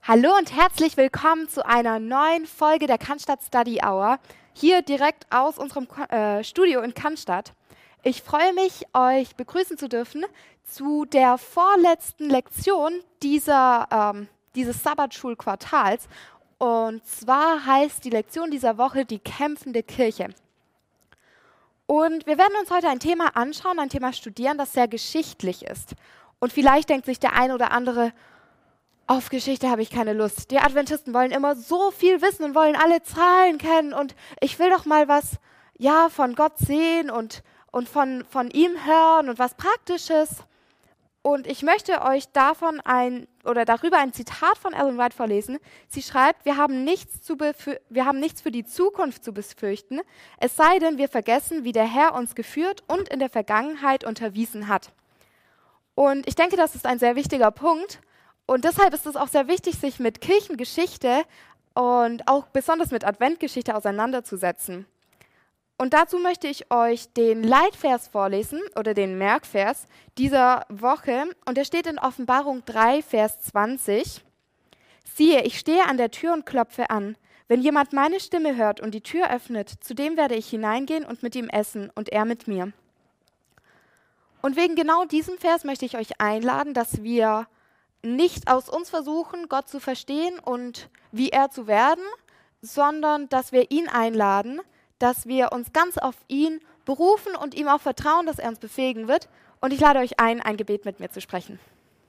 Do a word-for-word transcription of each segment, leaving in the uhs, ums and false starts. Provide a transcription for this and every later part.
Hallo und herzlich willkommen zu einer neuen Folge der Cannstatt Study Hour, hier direkt aus unserem äh, Studio in Cannstatt. Ich freue mich, euch begrüßen zu dürfen zu der vorletzten Lektion dieser, ähm, dieses Sabbatschulquartals. Und zwar heißt die Lektion dieser Woche die kämpfende Kirche. Und wir werden uns heute ein Thema anschauen, ein Thema studieren, das sehr geschichtlich ist. Und vielleicht denkt sich der eine oder andere, auf Geschichte habe ich keine Lust. Die Adventisten wollen immer so viel wissen und wollen alle Zahlen kennen und ich will doch mal was ja, von Gott sehen und, und von, von ihm hören und was Praktisches. Und ich möchte euch davon ein oder darüber ein Zitat von Ellen White vorlesen. Sie schreibt, wir haben nichts, zu befür- wir haben nichts für die Zukunft zu befürchten, es sei denn, wir vergessen, wie der Herr uns geführt und in der Vergangenheit unterwiesen hat. Und ich denke, das ist ein sehr wichtiger Punkt. Und deshalb ist es auch sehr wichtig, sich mit Kirchengeschichte und auch besonders mit Adventgeschichte auseinanderzusetzen. Und dazu möchte ich euch den Leitvers vorlesen oder den Merkvers dieser Woche. Und der steht in Offenbarung drei, Vers zwanzig. Siehe, ich stehe an der Tür und klopfe an. Wenn jemand meine Stimme hört und die Tür öffnet, zu dem werde ich hineingehen und mit ihm essen und er mit mir. Und wegen genau diesem Vers möchte ich euch einladen, dass wir nicht aus uns versuchen, Gott zu verstehen und wie er zu werden, sondern dass wir ihn einladen, dass wir uns ganz auf ihn berufen und ihm auch vertrauen, dass er uns befähigen wird. Und ich lade euch ein, ein Gebet mit mir zu sprechen.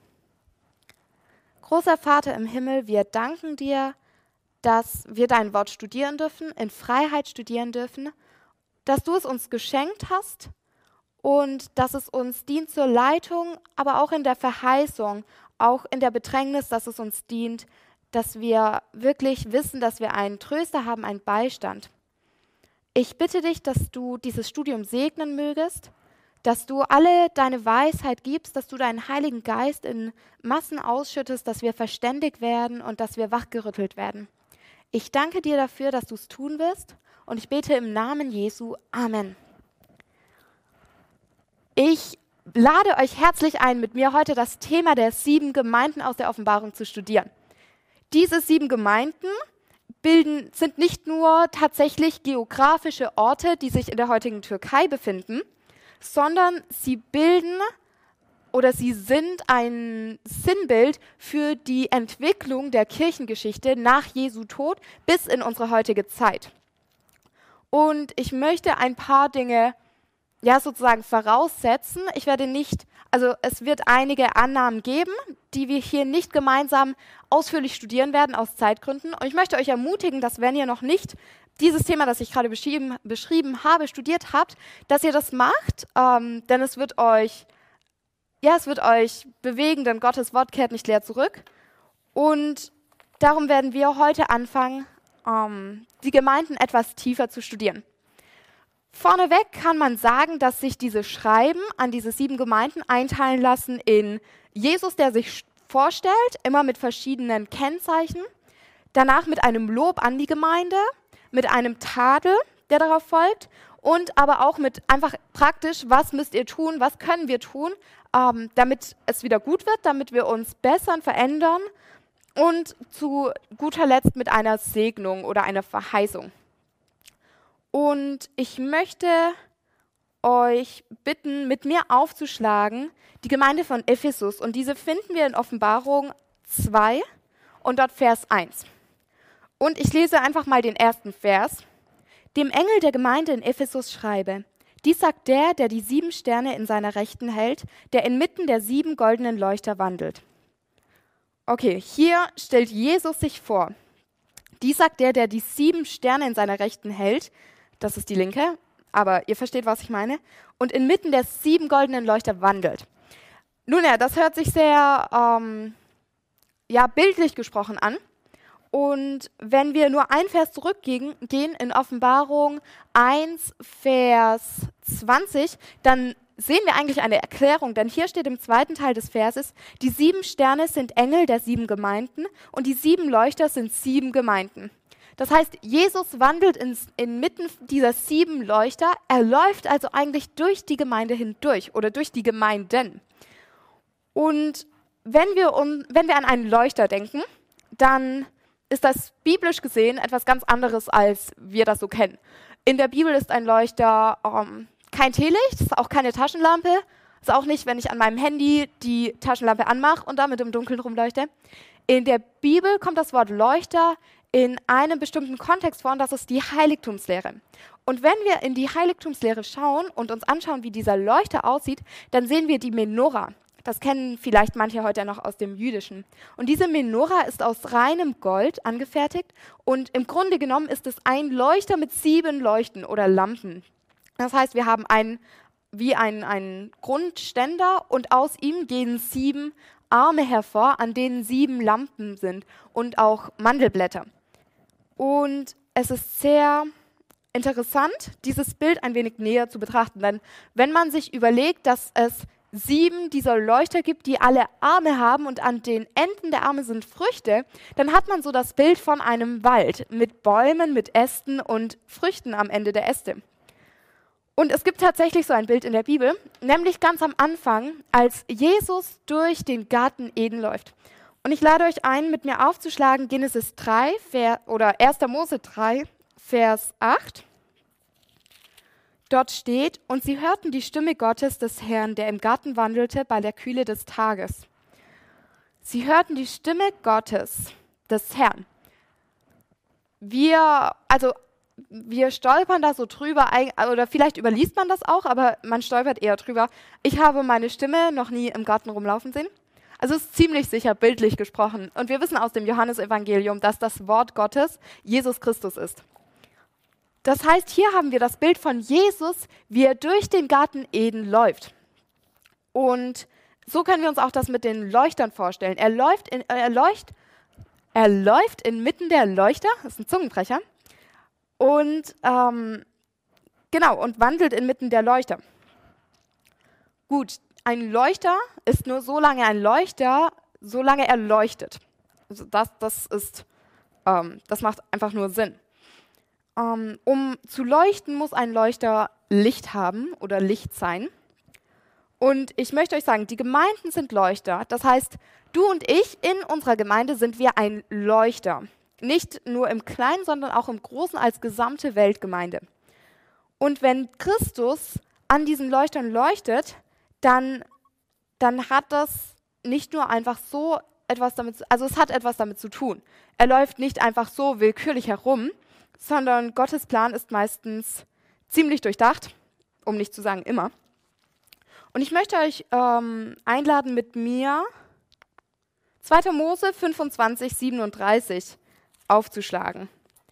Großer Vater im Himmel, wir danken dir, dass wir dein Wort studieren dürfen, in Freiheit studieren dürfen, dass du es uns geschenkt hast und dass es uns dient zur Leitung, aber auch in der Verheißung, auch in der Bedrängnis, dass es uns dient, dass wir wirklich wissen, dass wir einen Tröster haben, einen Beistand. Ich bitte dich, dass du dieses Studium segnen mögest, dass du alle deine Weisheit gibst, dass du deinen Heiligen Geist in Massen ausschüttest, dass wir verständig werden und dass wir wachgerüttelt werden. Ich danke dir dafür, dass du es tun wirst und ich bete im Namen Jesu. Amen. Ich lade euch herzlich ein, mit mir heute das Thema der sieben Gemeinden aus der Offenbarung zu studieren. Diese sieben Gemeinden bilden, sind nicht nur tatsächlich geografische Orte, die sich in der heutigen Türkei befinden, sondern sie bilden oder sie sind ein Sinnbild für die Entwicklung der Kirchengeschichte nach Jesu Tod bis in unsere heutige Zeit. Und ich möchte ein paar Dinge ja, sozusagen voraussetzen. Ich werde nicht, also es wird einige Annahmen geben, die wir hier nicht gemeinsam ausführlich studieren werden aus Zeitgründen. Und ich möchte euch ermutigen, dass wenn ihr noch nicht dieses Thema, das ich gerade beschrieben, beschrieben habe, studiert habt, dass ihr das macht, ähm, denn es wird euch, ja, es wird euch bewegen, denn Gottes Wort kehrt nicht leer zurück. Und darum werden wir heute anfangen, ähm, die Gemeinden etwas tiefer zu studieren. Vorneweg kann man sagen, dass sich diese Schreiben an diese sieben Gemeinden einteilen lassen in Jesus, der sich vorstellt, immer mit verschiedenen Kennzeichen, danach mit einem Lob an die Gemeinde, mit einem Tadel, der darauf folgt und aber auch mit einfach praktisch, was müsst ihr tun, was können wir tun, ähm, damit es wieder gut wird, damit wir uns bessern, verändern und zu guter Letzt mit einer Segnung oder einer Verheißung. Und ich möchte euch bitten, mit mir aufzuschlagen, die Gemeinde von Ephesus. Und diese finden wir in Offenbarung zwei und dort Vers eins. Und ich lese einfach mal den ersten Vers. Dem Engel der Gemeinde in Ephesus schreibe, dies sagt der, der die sieben Sterne in seiner Rechten hält, der inmitten der sieben goldenen Leuchter wandelt. Okay, hier stellt Jesus sich vor. Dies sagt der, der die sieben Sterne in seiner Rechten hält. Das ist die linke, aber ihr versteht, was ich meine. Und inmitten der sieben goldenen Leuchter wandelt. Nun ja, das hört sich sehr ähm, ja, bildlich gesprochen an. Und wenn wir nur ein Vers zurückgehen, gehen in Offenbarung eins, Vers zwanzig, dann sehen wir eigentlich eine Erklärung. Denn hier steht im zweiten Teil des Verses, die sieben Sterne sind Engel der sieben Gemeinden und die sieben Leuchter sind sieben Gemeinden. Das heißt, Jesus wandelt ins, inmitten dieser sieben Leuchter. Er läuft also eigentlich durch die Gemeinde hindurch oder durch die Gemeinden. Und wenn wir, um, wenn wir an einen Leuchter denken, dann ist das biblisch gesehen etwas ganz anderes, als wir das so kennen. In der Bibel ist ein Leuchter ähm, kein Teelicht, ist auch keine Taschenlampe, ist auch nicht, wenn ich an meinem Handy die Taschenlampe anmache und damit im Dunkeln rumleuchte. In der Bibel kommt das Wort Leuchter in einem bestimmten Kontext vor, und das ist die Heiligtumslehre. Und wenn wir in die Heiligtumslehre schauen und uns anschauen, wie dieser Leuchter aussieht, dann sehen wir die Menora. Das kennen vielleicht manche heute noch aus dem Jüdischen. Und diese Menora ist aus reinem Gold angefertigt und im Grunde genommen ist es ein Leuchter mit sieben Leuchten oder Lampen. Das heißt, wir haben einen, wie einen, einen Grundständer und aus ihm gehen sieben Arme hervor, an denen sieben Lampen sind und auch Mandelblätter. Und es ist sehr interessant, dieses Bild ein wenig näher zu betrachten, denn wenn man sich überlegt, dass es sieben dieser Leuchter gibt, die alle Arme haben und an den Enden der Arme sind Früchte, dann hat man so das Bild von einem Wald mit Bäumen, mit Ästen und Früchten am Ende der Äste. Und es gibt tatsächlich so ein Bild in der Bibel, nämlich ganz am Anfang, als Jesus durch den Garten Eden läuft. Und ich lade euch ein, mit mir aufzuschlagen Genesis drei Ver- oder erster Mose drei, Vers acht. Dort steht: Und sie hörten die Stimme Gottes des Herrn, der im Garten wandelte bei der Kühle des Tages. Sie hörten die Stimme Gottes des Herrn. Wir, also wir stolpern da so drüber, oder vielleicht überliest man das auch, aber man stolpert eher drüber. Ich habe meine Stimme noch nie im Garten rumlaufen sehen. Also es ist ziemlich sicher bildlich gesprochen. Und wir wissen aus dem Johannesevangelium, dass das Wort Gottes Jesus Christus ist. Das heißt, hier haben wir das Bild von Jesus, wie er durch den Garten Eden läuft. Und so können wir uns auch das mit den Leuchtern vorstellen. Er läuft, in, er leucht, er läuft inmitten der Leuchter, das ist ein Zungenbrecher, und ähm, genau, und wandelt inmitten der Leuchter. Gut, ein Leuchter ist nur so lange ein Leuchter, solange er leuchtet. Also das, das, ist, ähm, das macht einfach nur Sinn. Ähm, um zu leuchten, muss ein Leuchter Licht haben oder Licht sein. Und ich möchte euch sagen, die Gemeinden sind Leuchter. Das heißt, du und ich in unserer Gemeinde sind wir ein Leuchter. Nicht nur im Kleinen, sondern auch im Großen als gesamte Weltgemeinde. Und wenn Christus an diesen Leuchtern leuchtet, dann, dann hat das nicht nur einfach so etwas damit, also es hat etwas damit zu tun. Er läuft nicht einfach so willkürlich herum, sondern Gottes Plan ist meistens ziemlich durchdacht, um nicht zu sagen immer. Und ich möchte euch ähm, einladen, mit mir zweiter Mose fünfundzwanzig, siebenunddreißig aufzuschlagen.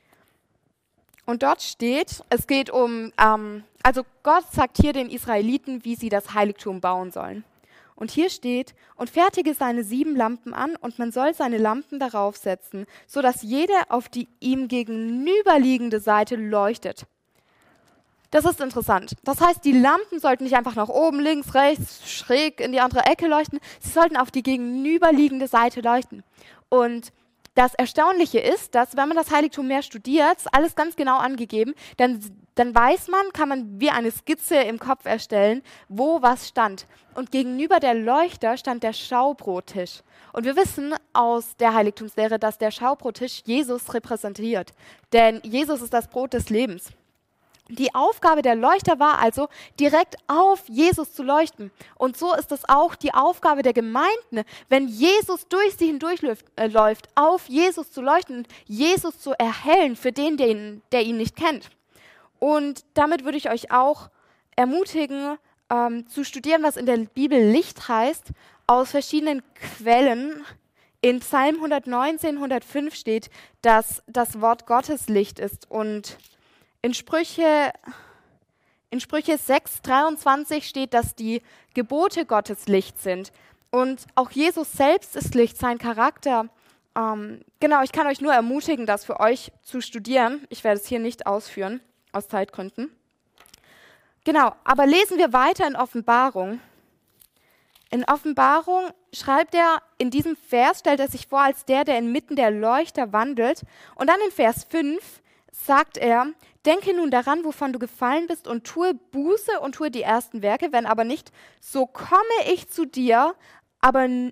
Und dort steht, es geht um, ähm, also Gott sagt hier den Israeliten, wie sie das Heiligtum bauen sollen. Und hier steht: Und fertige seine sieben Lampen an, und man soll seine Lampen darauf setzen, sodass jede auf die ihm gegenüberliegende Seite leuchtet. Das ist interessant. Das heißt, die Lampen sollten nicht einfach nach oben, links, rechts, schräg in die andere Ecke leuchten, sie sollten auf die gegenüberliegende Seite leuchten. Und das Erstaunliche ist, dass wenn man das Heiligtum mehr studiert, ist alles ganz genau angegeben, dann, dann weiß man, kann man wie eine Skizze im Kopf erstellen, wo was stand. Und gegenüber der Leuchter stand der Schaubrottisch. Und wir wissen aus der Heiligtumslehre, dass der Schaubrottisch Jesus repräsentiert. Denn Jesus ist das Brot des Lebens. Die Aufgabe der Leuchter war also, direkt auf Jesus zu leuchten. Und so ist es auch die Aufgabe der Gemeinden, wenn Jesus durch sie hindurchläuft, äh, läuft, auf Jesus zu leuchten und Jesus zu erhellen für den, der ihn, der ihn nicht kennt. Und damit würde ich euch auch ermutigen, ähm, zu studieren, was in der Bibel Licht heißt, aus verschiedenen Quellen. In Psalm hundertneunzehn, hundertfünf steht, dass das Wort Gottes Licht ist. Und In Sprüche, in Sprüche sechs, dreiundzwanzig steht, dass die Gebote Gottes Licht sind. Und auch Jesus selbst ist Licht, sein Charakter. Ähm, genau, ich kann euch nur ermutigen, das für euch zu studieren. Ich werde es hier nicht ausführen, aus Zeitgründen. Genau, aber lesen wir weiter in Offenbarung. In Offenbarung schreibt er, in diesem Vers stellt er sich vor als der, der inmitten der Leuchter wandelt. Und dann in Vers fünf sagt er: Denke nun daran, wovon du gefallen bist, und tue Buße und tue die ersten Werke. Wenn aber nicht, so komme ich zu dir, aber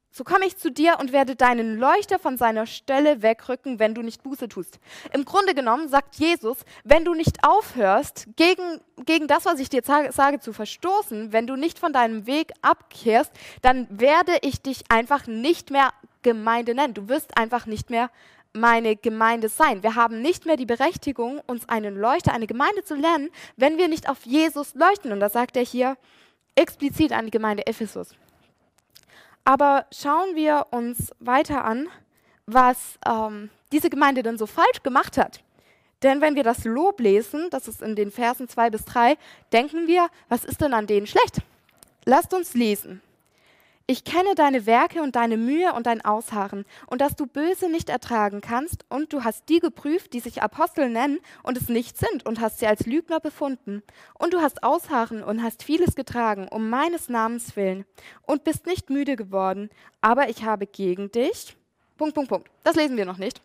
So komme ich zu dir und werde deinen Leuchter von seiner Stelle wegrücken, wenn du nicht Buße tust. Im Grunde genommen sagt Jesus, wenn du nicht aufhörst, gegen, gegen das, was ich dir sage, sage, zu verstoßen, wenn du nicht von deinem Weg abkehrst, dann werde ich dich einfach nicht mehr Gemeinde nennen. Du wirst einfach nicht mehr meine Gemeinde sein. Wir haben nicht mehr die Berechtigung, uns einen Leuchter, eine Gemeinde zu nennen, wenn wir nicht auf Jesus leuchten. Und das sagt er hier explizit an die Gemeinde Ephesus. Aber schauen wir uns weiter an, was ähm, diese Gemeinde denn so falsch gemacht hat. Denn wenn wir das Lob lesen, das ist in den Versen zwei bis drei, denken wir, was ist denn an denen schlecht? Lasst uns lesen. Ich kenne deine Werke und deine Mühe und dein Ausharren und dass du Böse nicht ertragen kannst und du hast die geprüft, die sich Apostel nennen und es nicht sind und hast sie als Lügner befunden. Und du hast Ausharren und hast vieles getragen, um meines Namens willen und bist nicht müde geworden, aber ich habe gegen dich... Punkt, Punkt, Punkt. Das lesen wir noch nicht.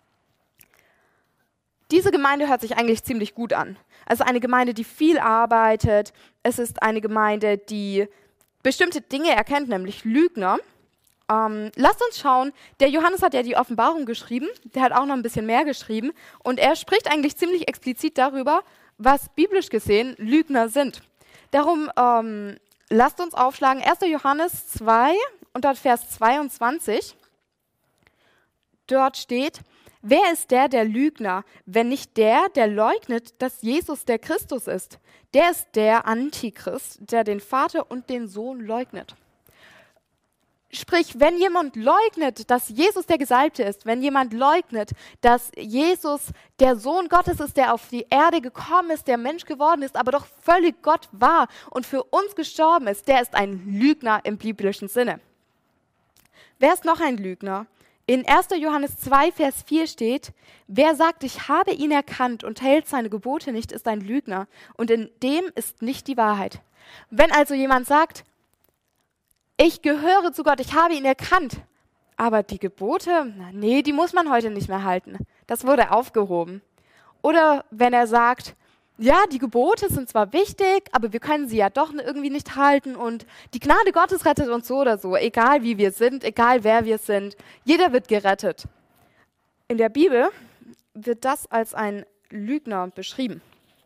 Diese Gemeinde hört sich eigentlich ziemlich gut an. Also eine Gemeinde, die viel arbeitet. Es ist eine Gemeinde, die bestimmte Dinge erkennt, nämlich Lügner. Ähm, lasst uns schauen, der Johannes hat ja die Offenbarung geschrieben, der hat auch noch ein bisschen mehr geschrieben und er spricht eigentlich ziemlich explizit darüber, was biblisch gesehen Lügner sind. Darum ähm, lasst uns aufschlagen, erster Johannes zwei und dort Vers zweiundzwanzig. Dort steht, wer ist der, der Lügner, wenn nicht der, der leugnet, dass Jesus der Christus ist? Der ist der Antichrist, der den Vater und den Sohn leugnet. Sprich, wenn jemand leugnet, dass Jesus der Gesalbte ist, wenn jemand leugnet, dass Jesus der Sohn Gottes ist, der auf die Erde gekommen ist, der Mensch geworden ist, aber doch völlig Gott war und für uns gestorben ist, der ist ein Lügner im biblischen Sinne. Wer ist noch ein Lügner? In erster Johannes zwei, Vers vier steht, wer sagt, ich habe ihn erkannt und hält seine Gebote nicht, ist ein Lügner und in dem ist nicht die Wahrheit. Wenn also jemand sagt, ich gehöre zu Gott, ich habe ihn erkannt, aber die Gebote, na, nee, die muss man heute nicht mehr halten. Das wurde aufgehoben. Oder wenn er sagt, ja, die Gebote sind zwar wichtig, aber wir können sie ja doch irgendwie nicht halten und die Gnade Gottes rettet uns so oder so, egal wie wir sind, egal wer wir sind, jeder wird gerettet. In der Bibel wird das als ein Lügner beschrieben.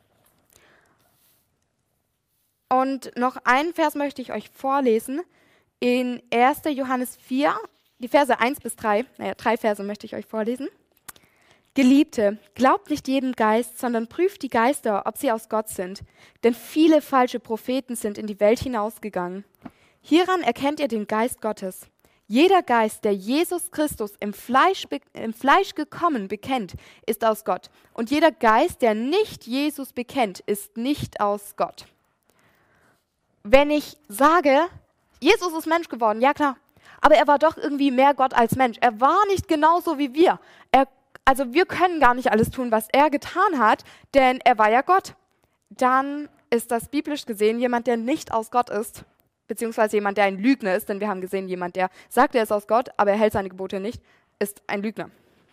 Und noch einen Vers möchte ich euch vorlesen, in erster Johannes vier, die Verse eins bis drei, naja, drei Verse möchte ich euch vorlesen. Geliebte, glaubt nicht jedem Geist, sondern prüft die Geister, ob sie aus Gott sind. Denn viele falsche Propheten sind in die Welt hinausgegangen. Hieran erkennt ihr den Geist Gottes. Jeder Geist, der Jesus Christus im Fleisch, im Fleisch gekommen bekennt, ist aus Gott. Und jeder Geist, der nicht Jesus bekennt, ist nicht aus Gott. Wenn ich sage, Jesus ist Mensch geworden, ja klar, aber er war doch irgendwie mehr Gott als Mensch. Er war nicht genauso wie wir. Er Also wir können gar nicht alles tun, was er getan hat, denn er war ja Gott. Dann ist das biblisch gesehen jemand, der nicht aus Gott ist, beziehungsweise jemand, der ein Lügner ist, denn wir haben gesehen, jemand, der sagt, er ist aus Gott, aber er hält seine Gebote nicht, ist ein Lügner.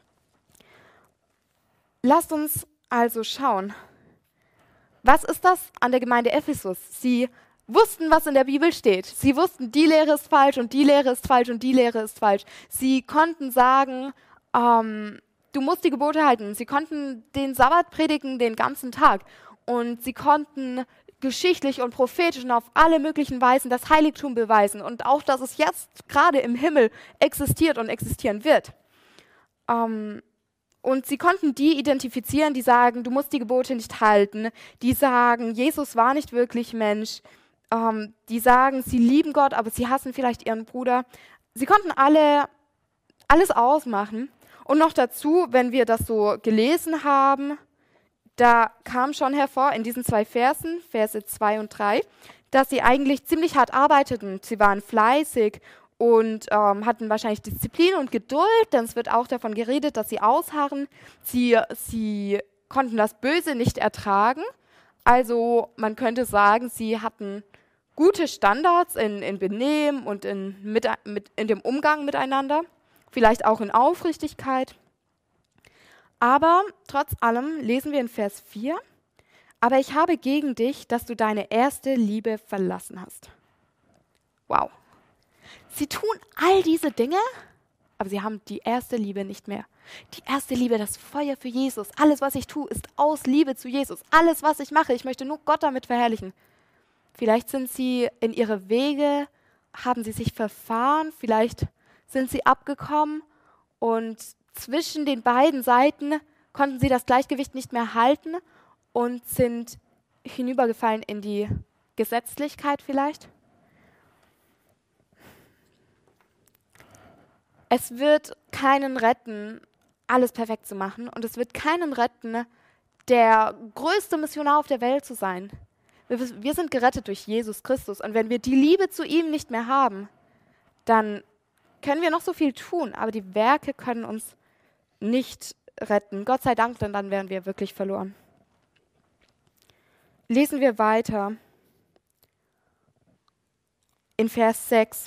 Lasst uns also schauen, was ist das an der Gemeinde Ephesus? Sie wussten, was in der Bibel steht. Sie wussten, die Lehre ist falsch und die Lehre ist falsch und die Lehre ist falsch. Sie konnten sagen, ähm, du musst die Gebote halten. Sie konnten den Sabbat predigen den ganzen Tag und sie konnten geschichtlich und prophetisch und auf alle möglichen Weisen das Heiligtum beweisen und auch, dass es jetzt gerade im Himmel existiert und existieren wird. Ähm, und sie konnten die identifizieren, die sagen, du musst die Gebote nicht halten, die sagen, Jesus war nicht wirklich Mensch, ähm, die sagen, sie lieben Gott, aber sie hassen vielleicht ihren Bruder. Sie konnten alle alles ausmachen. Und noch dazu, wenn wir das so gelesen haben, da kam schon hervor in diesen zwei Versen, Verse zwei und drei, dass sie eigentlich ziemlich hart arbeiteten. Sie waren fleißig und ähm, hatten wahrscheinlich Disziplin und Geduld, denn es wird auch davon geredet, dass sie ausharren. Sie, sie konnten das Böse nicht ertragen. Also man könnte sagen, sie hatten gute Standards in, in Benehmen und in, mit, mit, in dem Umgang miteinander. Vielleicht auch in Aufrichtigkeit. Aber trotz allem lesen wir in Vers vier, aber ich habe gegen dich, dass du deine erste Liebe verlassen hast. Wow. Sie tun all diese Dinge, aber sie haben die erste Liebe nicht mehr. Die erste Liebe, das Feuer für Jesus. Alles, was ich tue, ist aus Liebe zu Jesus. Alles, was ich mache, ich möchte nur Gott damit verherrlichen. Vielleicht sind sie in ihre Wege, haben sie sich verfahren, vielleicht sind sie abgekommen und zwischen den beiden Seiten konnten sie das Gleichgewicht nicht mehr halten und sind hinübergefallen in die Gesetzlichkeit vielleicht. Es wird keinen retten, alles perfekt zu machen, und es wird keinen retten, der größte Missionar auf der Welt zu sein. Wir, wir sind gerettet durch Jesus Christus, und wenn wir die Liebe zu ihm nicht mehr haben, dann können wir noch so viel tun, aber die Werke können uns nicht retten. Gott sei Dank, denn dann wären wir wirklich verloren. Lesen wir weiter in Vers sechs.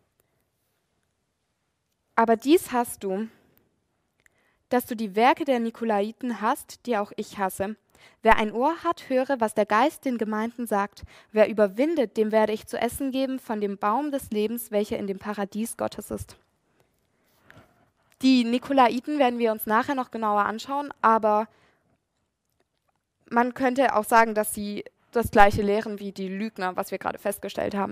Aber dies hast du, dass du die Werke der Nikolaiten hast, die auch ich hasse. Wer ein Ohr hat, höre, was der Geist den Gemeinden sagt. Wer überwindet, dem werde ich zu essen geben von dem Baum des Lebens, welcher in dem Paradies Gottes ist. Die Nikolaiten werden wir uns nachher noch genauer anschauen, aber man könnte auch sagen, dass sie das Gleiche lehren wie die Lügner, was wir gerade festgestellt haben.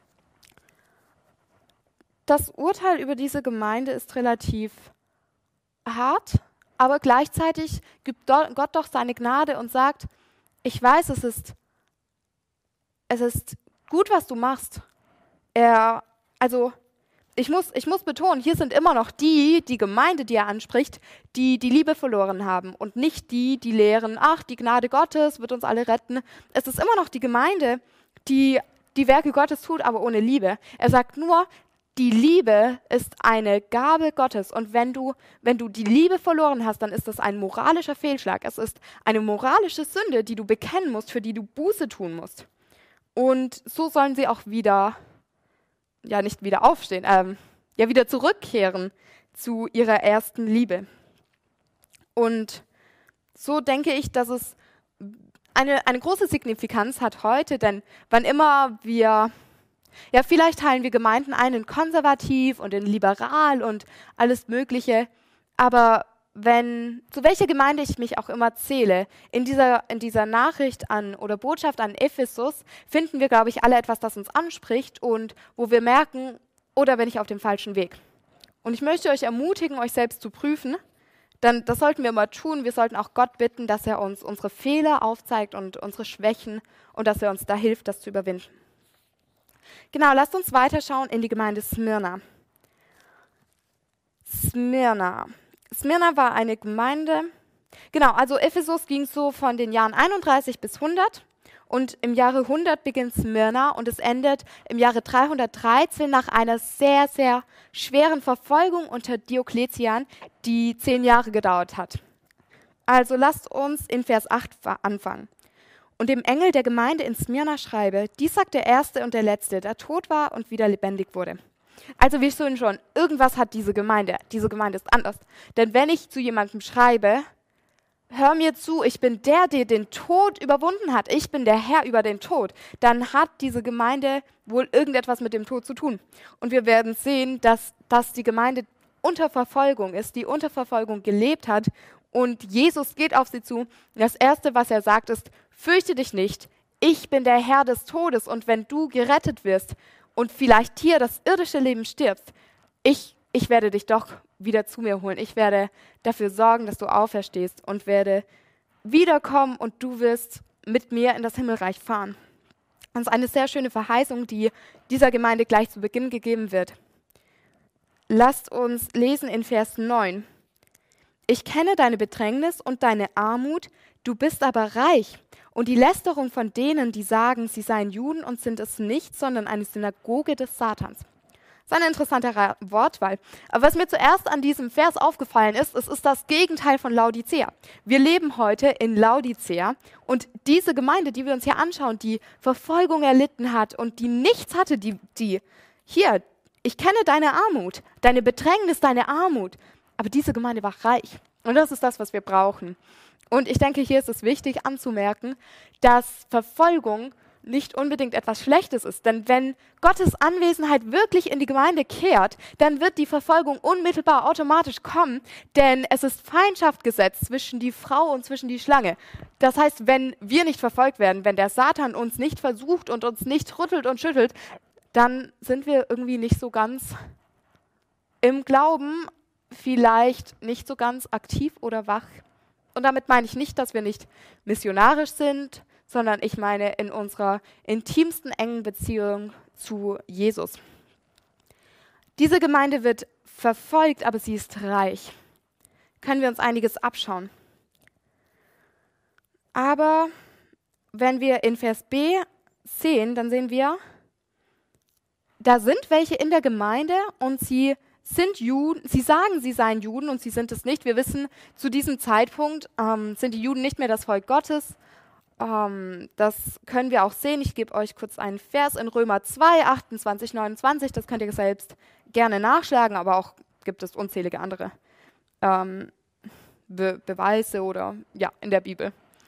Das Urteil über diese Gemeinde ist relativ hart, aber gleichzeitig gibt Gott doch seine Gnade und sagt, ich weiß, es ist, es ist gut, was du machst. Er, also ich muss, ich muss betonen, hier sind immer noch die, die Gemeinde, die er anspricht, die die Liebe verloren haben und nicht die, die lehren, ach, die Gnade Gottes wird uns alle retten. Es ist immer noch die Gemeinde, die die Werke Gottes tut, aber ohne Liebe. Er sagt nur, die Liebe ist eine Gabe Gottes, und wenn du, wenn du die Liebe verloren hast, dann ist das ein moralischer Fehlschlag. Es ist eine moralische Sünde, die du bekennen musst, für die du Buße tun musst. Und so sollen sie auch wieder, ja nicht wieder aufstehen, ähm, ja wieder zurückkehren zu ihrer ersten Liebe. Und so denke ich, dass es eine, eine große Signifikanz hat heute, denn wann immer wir Ja, vielleicht teilen wir Gemeinden ein in konservativ und in liberal und alles Mögliche, aber wenn, zu welcher Gemeinde ich mich auch immer zähle, in dieser, in dieser Nachricht an oder Botschaft an Ephesus finden wir, glaube ich, alle etwas, das uns anspricht und wo wir merken, oder bin ich auf dem falschen Weg. Und ich möchte euch ermutigen, euch selbst zu prüfen, denn das sollten wir immer tun. Wir sollten auch Gott bitten, dass er uns unsere Fehler aufzeigt und unsere Schwächen und dass er uns da hilft, das zu überwinden. Genau, lasst uns weiterschauen in die Gemeinde Smyrna. Smyrna. Smyrna war eine Gemeinde, genau, also Ephesus ging so von den Jahren einunddreißig bis hundert und im Jahre hundert beginnt Smyrna und es endet im Jahre dreihundertdreizehn nach einer sehr, sehr schweren Verfolgung unter Diokletian, die zehn Jahre gedauert hat. Also lasst uns in Vers acht anfangen. Und dem Engel der Gemeinde in Smyrna schreibe, dies sagt der Erste und der Letzte, der tot war und wieder lebendig wurde. Also wir sehen schon, irgendwas hat diese Gemeinde. Diese Gemeinde ist anders. Denn wenn ich zu jemandem schreibe, hör mir zu, ich bin der, der den Tod überwunden hat. Ich bin der Herr über den Tod. Dann hat diese Gemeinde wohl irgendetwas mit dem Tod zu tun. Und wir werden sehen, dass, dass die Gemeinde unter Verfolgung ist, die unter Verfolgung gelebt hat. Und Jesus geht auf sie zu. Das Erste, was er sagt, ist, fürchte dich nicht, ich bin der Herr des Todes und wenn du gerettet wirst und vielleicht hier das irdische Leben stirbst, ich, ich werde dich doch wieder zu mir holen. Ich werde dafür sorgen, dass du auferstehst und werde wiederkommen und du wirst mit mir in das Himmelreich fahren. Das ist eine sehr schöne Verheißung, die dieser Gemeinde gleich zu Beginn gegeben wird. Lasst uns lesen in Vers neun. Ich kenne deine Bedrängnis und deine Armut, du bist aber reich. Und die Lästerung von denen, die sagen, sie seien Juden und sind es nicht, sondern eine Synagoge des Satans. Das ist eine interessante Wortwahl. Aber was mir zuerst an diesem Vers aufgefallen ist, es ist das Gegenteil von Laodicea. Wir leben heute in Laodicea und diese Gemeinde, die wir uns hier anschauen, die Verfolgung erlitten hat und die nichts hatte, die, die hier, ich kenne deine Armut, deine Bedrängnis, deine Armut, aber diese Gemeinde war reich. Und das ist das, was wir brauchen. Und ich denke, hier ist es wichtig anzumerken, dass Verfolgung nicht unbedingt etwas Schlechtes ist. Denn wenn Gottes Anwesenheit wirklich in die Gemeinde kehrt, dann wird die Verfolgung unmittelbar automatisch kommen, denn es ist Feindschaft gesetzt zwischen die Frau und zwischen die Schlange. Das heißt, wenn wir nicht verfolgt werden, wenn der Satan uns nicht versucht und uns nicht rüttelt und schüttelt, dann sind wir irgendwie nicht so ganz im Glauben, vielleicht nicht so ganz aktiv oder wach. Und damit meine ich nicht, dass wir nicht missionarisch sind, sondern ich meine in unserer intimsten engen Beziehung zu Jesus. Diese Gemeinde wird verfolgt, aber sie ist reich. Können wir uns einiges abschauen. Aber wenn wir in Vers B sehen, dann sehen wir, da sind welche in der Gemeinde und sie sind Juden, sie sagen, sie seien Juden und sie sind es nicht. Wir wissen, zu diesem Zeitpunkt ähm, sind die Juden nicht mehr das Volk Gottes. Ähm, das können wir auch sehen. Ich gebe euch kurz einen Vers in Römer zwei, achtundzwanzig, neunundzwanzig. Das könnt ihr selbst gerne nachschlagen, aber auch gibt es unzählige andere ähm, Be- Beweise oder ja, in der Bibel.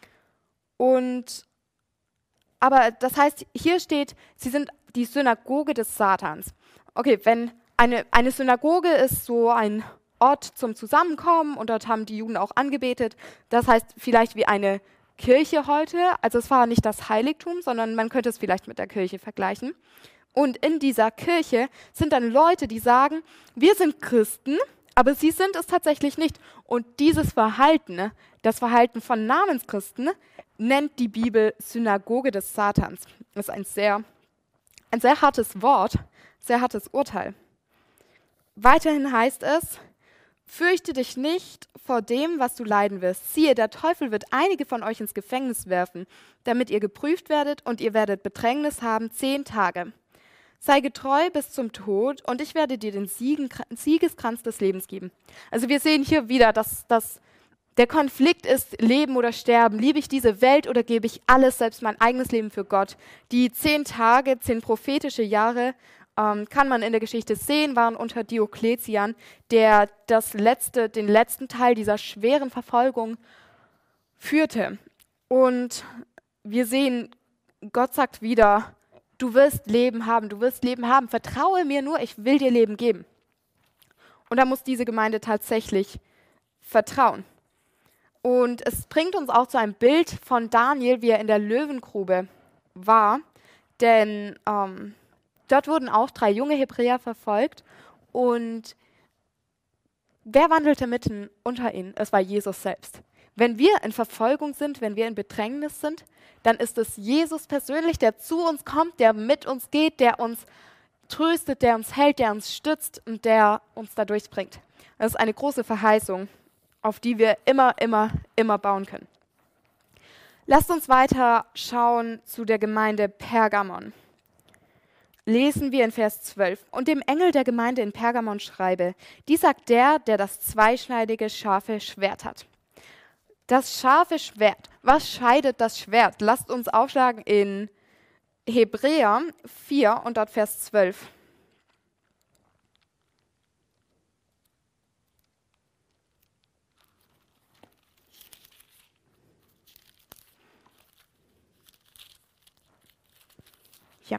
Und aber das heißt, hier steht, sie sind die Synagoge des Satans. Okay, wenn Eine, eine Synagoge ist so ein Ort zum Zusammenkommen und dort haben die Juden auch angebetet. Das heißt vielleicht wie eine Kirche heute. Also es war nicht das Heiligtum, sondern man könnte es vielleicht mit der Kirche vergleichen. Und in dieser Kirche sind dann Leute, die sagen, wir sind Christen, aber sie sind es tatsächlich nicht. Und dieses Verhalten, das Verhalten von Namenschristen, nennt die Bibel Synagoge des Satans. Das ist ein sehr, ein sehr hartes Wort, sehr hartes Urteil. Weiterhin heißt es, fürchte dich nicht vor dem, was du leiden wirst. Siehe, der Teufel wird einige von euch ins Gefängnis werfen, damit ihr geprüft werdet und ihr werdet Bedrängnis haben zehn Tage. Sei getreu bis zum Tod und ich werde dir den Siegen, Siegeskranz des Lebens geben. Also wir sehen hier wieder, dass, dass der Konflikt ist Leben oder Sterben. Liebe ich diese Welt oder gebe ich alles, selbst mein eigenes Leben für Gott? Die zehn Tage, zehn prophetische Jahre, Ähm, kann man in der Geschichte sehen, waren unter Diokletian, der das letzte, den letzten Teil dieser schweren Verfolgung führte. Und wir sehen, Gott sagt wieder, du wirst Leben haben, du wirst Leben haben, vertraue mir nur, ich will dir Leben geben. Und da muss diese Gemeinde tatsächlich vertrauen. Und es bringt uns auch zu einem Bild von Daniel, wie er in der Löwengrube war, denn ähm, dort wurden auch drei junge Hebräer verfolgt und wer wandelte mitten unter ihnen? Es war Jesus selbst. Wenn wir in Verfolgung sind, wenn wir in Bedrängnis sind, dann ist es Jesus persönlich, der zu uns kommt, der mit uns geht, der uns tröstet, der uns hält, der uns stützt und der uns da durchbringt. Das ist eine große Verheißung, auf die wir immer, immer, immer bauen können. Lasst uns weiter schauen zu der Gemeinde Pergamon. Lesen wir in Vers zwölf. Und dem Engel der Gemeinde in Pergamon schreibe, dies sagt der, der das zweischneidige, scharfe Schwert hat. Das scharfe Schwert. Was scheidet das Schwert? Lasst uns aufschlagen in Hebräer vier und dort Vers zwölf. Ja.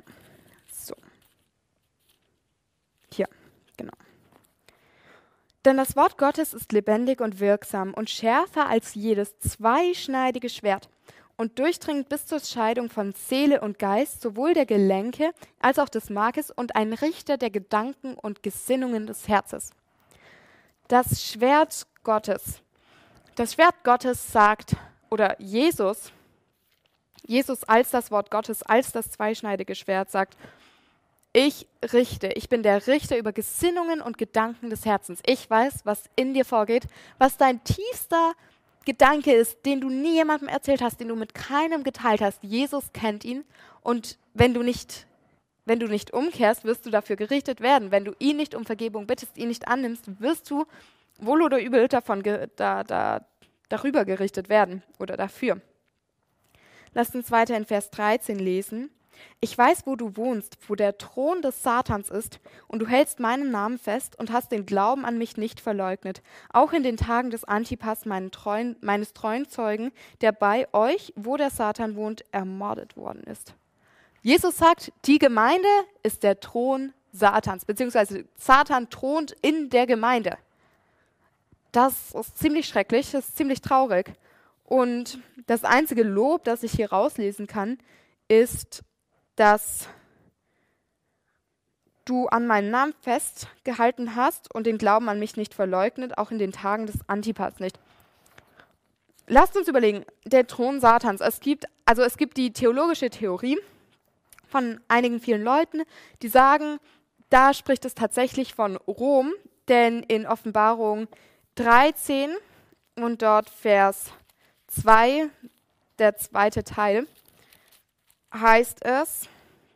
Hier, genau. Denn das Wort Gottes ist lebendig und wirksam und schärfer als jedes zweischneidige Schwert und durchdringend bis zur Scheidung von Seele und Geist, sowohl der Gelenke als auch des Markes und ein Richter der Gedanken und Gesinnungen des Herzens. Das Schwert Gottes. Das Schwert Gottes sagt, oder Jesus, Jesus als das Wort Gottes, als das zweischneidige Schwert sagt, ich richte, ich bin der Richter über Gesinnungen und Gedanken des Herzens. Ich weiß, was in dir vorgeht, was dein tiefster Gedanke ist, den du nie jemandem erzählt hast, den du mit keinem geteilt hast. Jesus kennt ihn und wenn du nicht, wenn du nicht umkehrst, wirst du dafür gerichtet werden. Wenn du ihn nicht um Vergebung bittest, ihn nicht annimmst, wirst du wohl oder übel davon ge- da, da, darüber gerichtet werden oder dafür. Lasst uns weiter in Vers dreizehn lesen. Ich weiß, wo du wohnst, wo der Thron des Satans ist, und du hältst meinen Namen fest und hast den Glauben an mich nicht verleugnet, auch in den Tagen des Antipas, meinen treuen, meines treuen Zeugen, der bei euch, wo der Satan wohnt, ermordet worden ist. Jesus sagt, die Gemeinde ist der Thron Satans, beziehungsweise Satan thront in der Gemeinde. Das ist ziemlich schrecklich, das ist ziemlich traurig. Und das einzige Lob, das ich hier rauslesen kann, ist, dass du an meinen Namen festgehalten hast und den Glauben an mich nicht verleugnet, auch in den Tagen des Antipas nicht. Lasst uns überlegen, der Thron Satans. Es gibt, also es gibt die theologische Theorie von einigen vielen Leuten, die sagen, da spricht es tatsächlich von Rom, denn in Offenbarung dreizehn und dort Vers zwei, der zweite Teil, heißt es,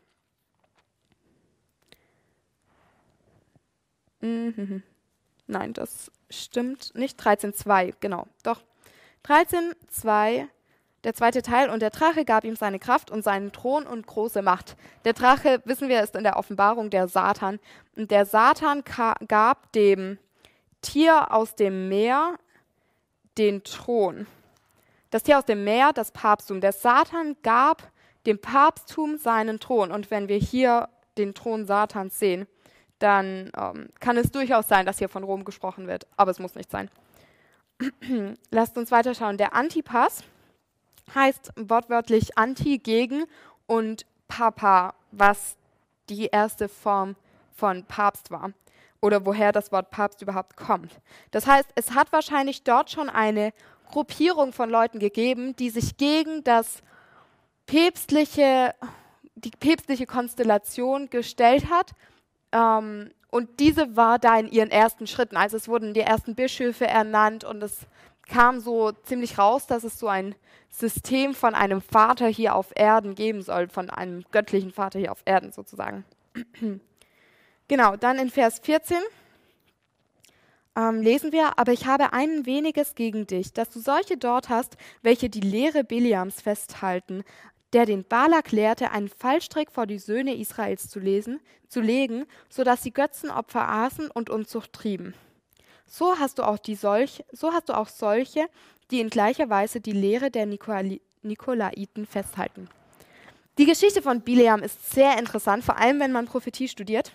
mhm, nein, das stimmt nicht, dreizehn zwei, genau, doch, dreizehn zwei, der zweite Teil, und der Drache gab ihm seine Kraft und seinen Thron und große Macht. Der Drache, wissen wir, ist in der Offenbarung der Satan, und der Satan ka- gab dem Tier aus dem Meer den Thron. Das Tier aus dem Meer, das Papsttum. Der Satan gab dem Papsttum seinen Thron. Und wenn wir hier den Thron Satans sehen, dann ähm, kann es durchaus sein, dass hier von Rom gesprochen wird. Aber es muss nicht sein. Lasst uns weiterschauen. Der Antipas heißt wortwörtlich Anti, gegen, und Papa, was die erste Form von Papst war. Oder woher das Wort Papst überhaupt kommt. Das heißt, es hat wahrscheinlich dort schon eine Gruppierung von Leuten gegeben, die sich gegen das päpstliche, die päpstliche Konstellation gestellt hat. Ähm, und diese war da in ihren ersten Schritten. Also es wurden die ersten Bischöfe ernannt und es kam so ziemlich raus, dass es so ein System von einem Vater hier auf Erden geben soll, von einem göttlichen Vater hier auf Erden sozusagen. Genau, dann in Vers vierzehn ähm, lesen wir, aber ich habe ein weniges gegen dich, dass du solche dort hast, welche die Lehre Biliams festhalten, der den Balak lehrte, einen Fallstrick vor die Söhne Israels zu, lesen, zu legen, sodass sie Götzenopfer aßen und Unzucht trieben. So hast du auch die solch, so hast du auch solche, die in gleicher Weise die Lehre der Nikolaiten Nikolaiten festhalten. Die Geschichte von Bileam ist sehr interessant, vor allem wenn man Prophetie studiert.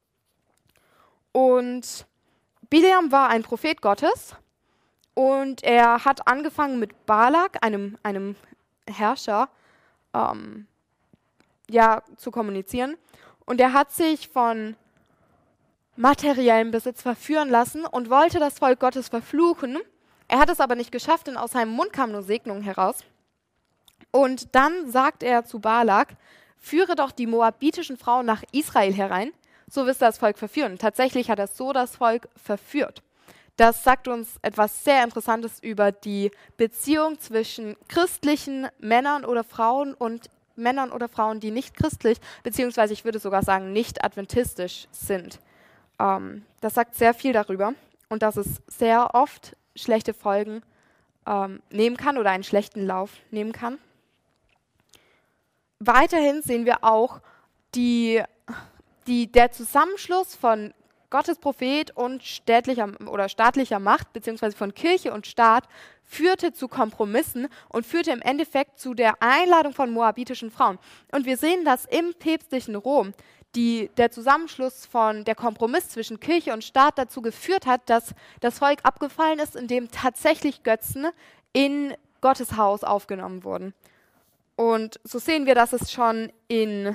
Und Bileam war ein Prophet Gottes und er hat angefangen mit Balak, einem, einem Herrscher, ähm, ja, zu kommunizieren. Und er hat sich von materiellem Besitz verführen lassen und wollte das Volk Gottes verfluchen. Er hat es aber nicht geschafft, denn aus seinem Mund kam nur Segnung heraus. Und dann sagt er zu Balak, führe doch die moabitischen Frauen nach Israel herein, so wirst du das Volk verführen. Tatsächlich hat er so das Volk verführt. Das sagt uns etwas sehr Interessantes über die Beziehung zwischen christlichen Männern oder Frauen und Männern oder Frauen, die nicht christlich, beziehungsweise ich würde sogar sagen, nicht adventistisch sind. Ähm, das sagt sehr viel darüber und dass es sehr oft schlechte Folgen ähm, nehmen kann oder einen schlechten Lauf nehmen kann. Weiterhin sehen wir auch die, die, der Zusammenschluss von Gottes Prophet und städtlicher oder staatlicher Macht, beziehungsweise von Kirche und Staat, führte zu Kompromissen und führte im Endeffekt zu der Einladung von moabitischen Frauen. Und wir sehen, dass im päpstlichen Rom die, der Zusammenschluss von der Kompromiss zwischen Kirche und Staat dazu geführt hat, dass das Volk abgefallen ist, indem tatsächlich Götzen in Gottes Haus aufgenommen wurden. Und so sehen wir, dass es schon in,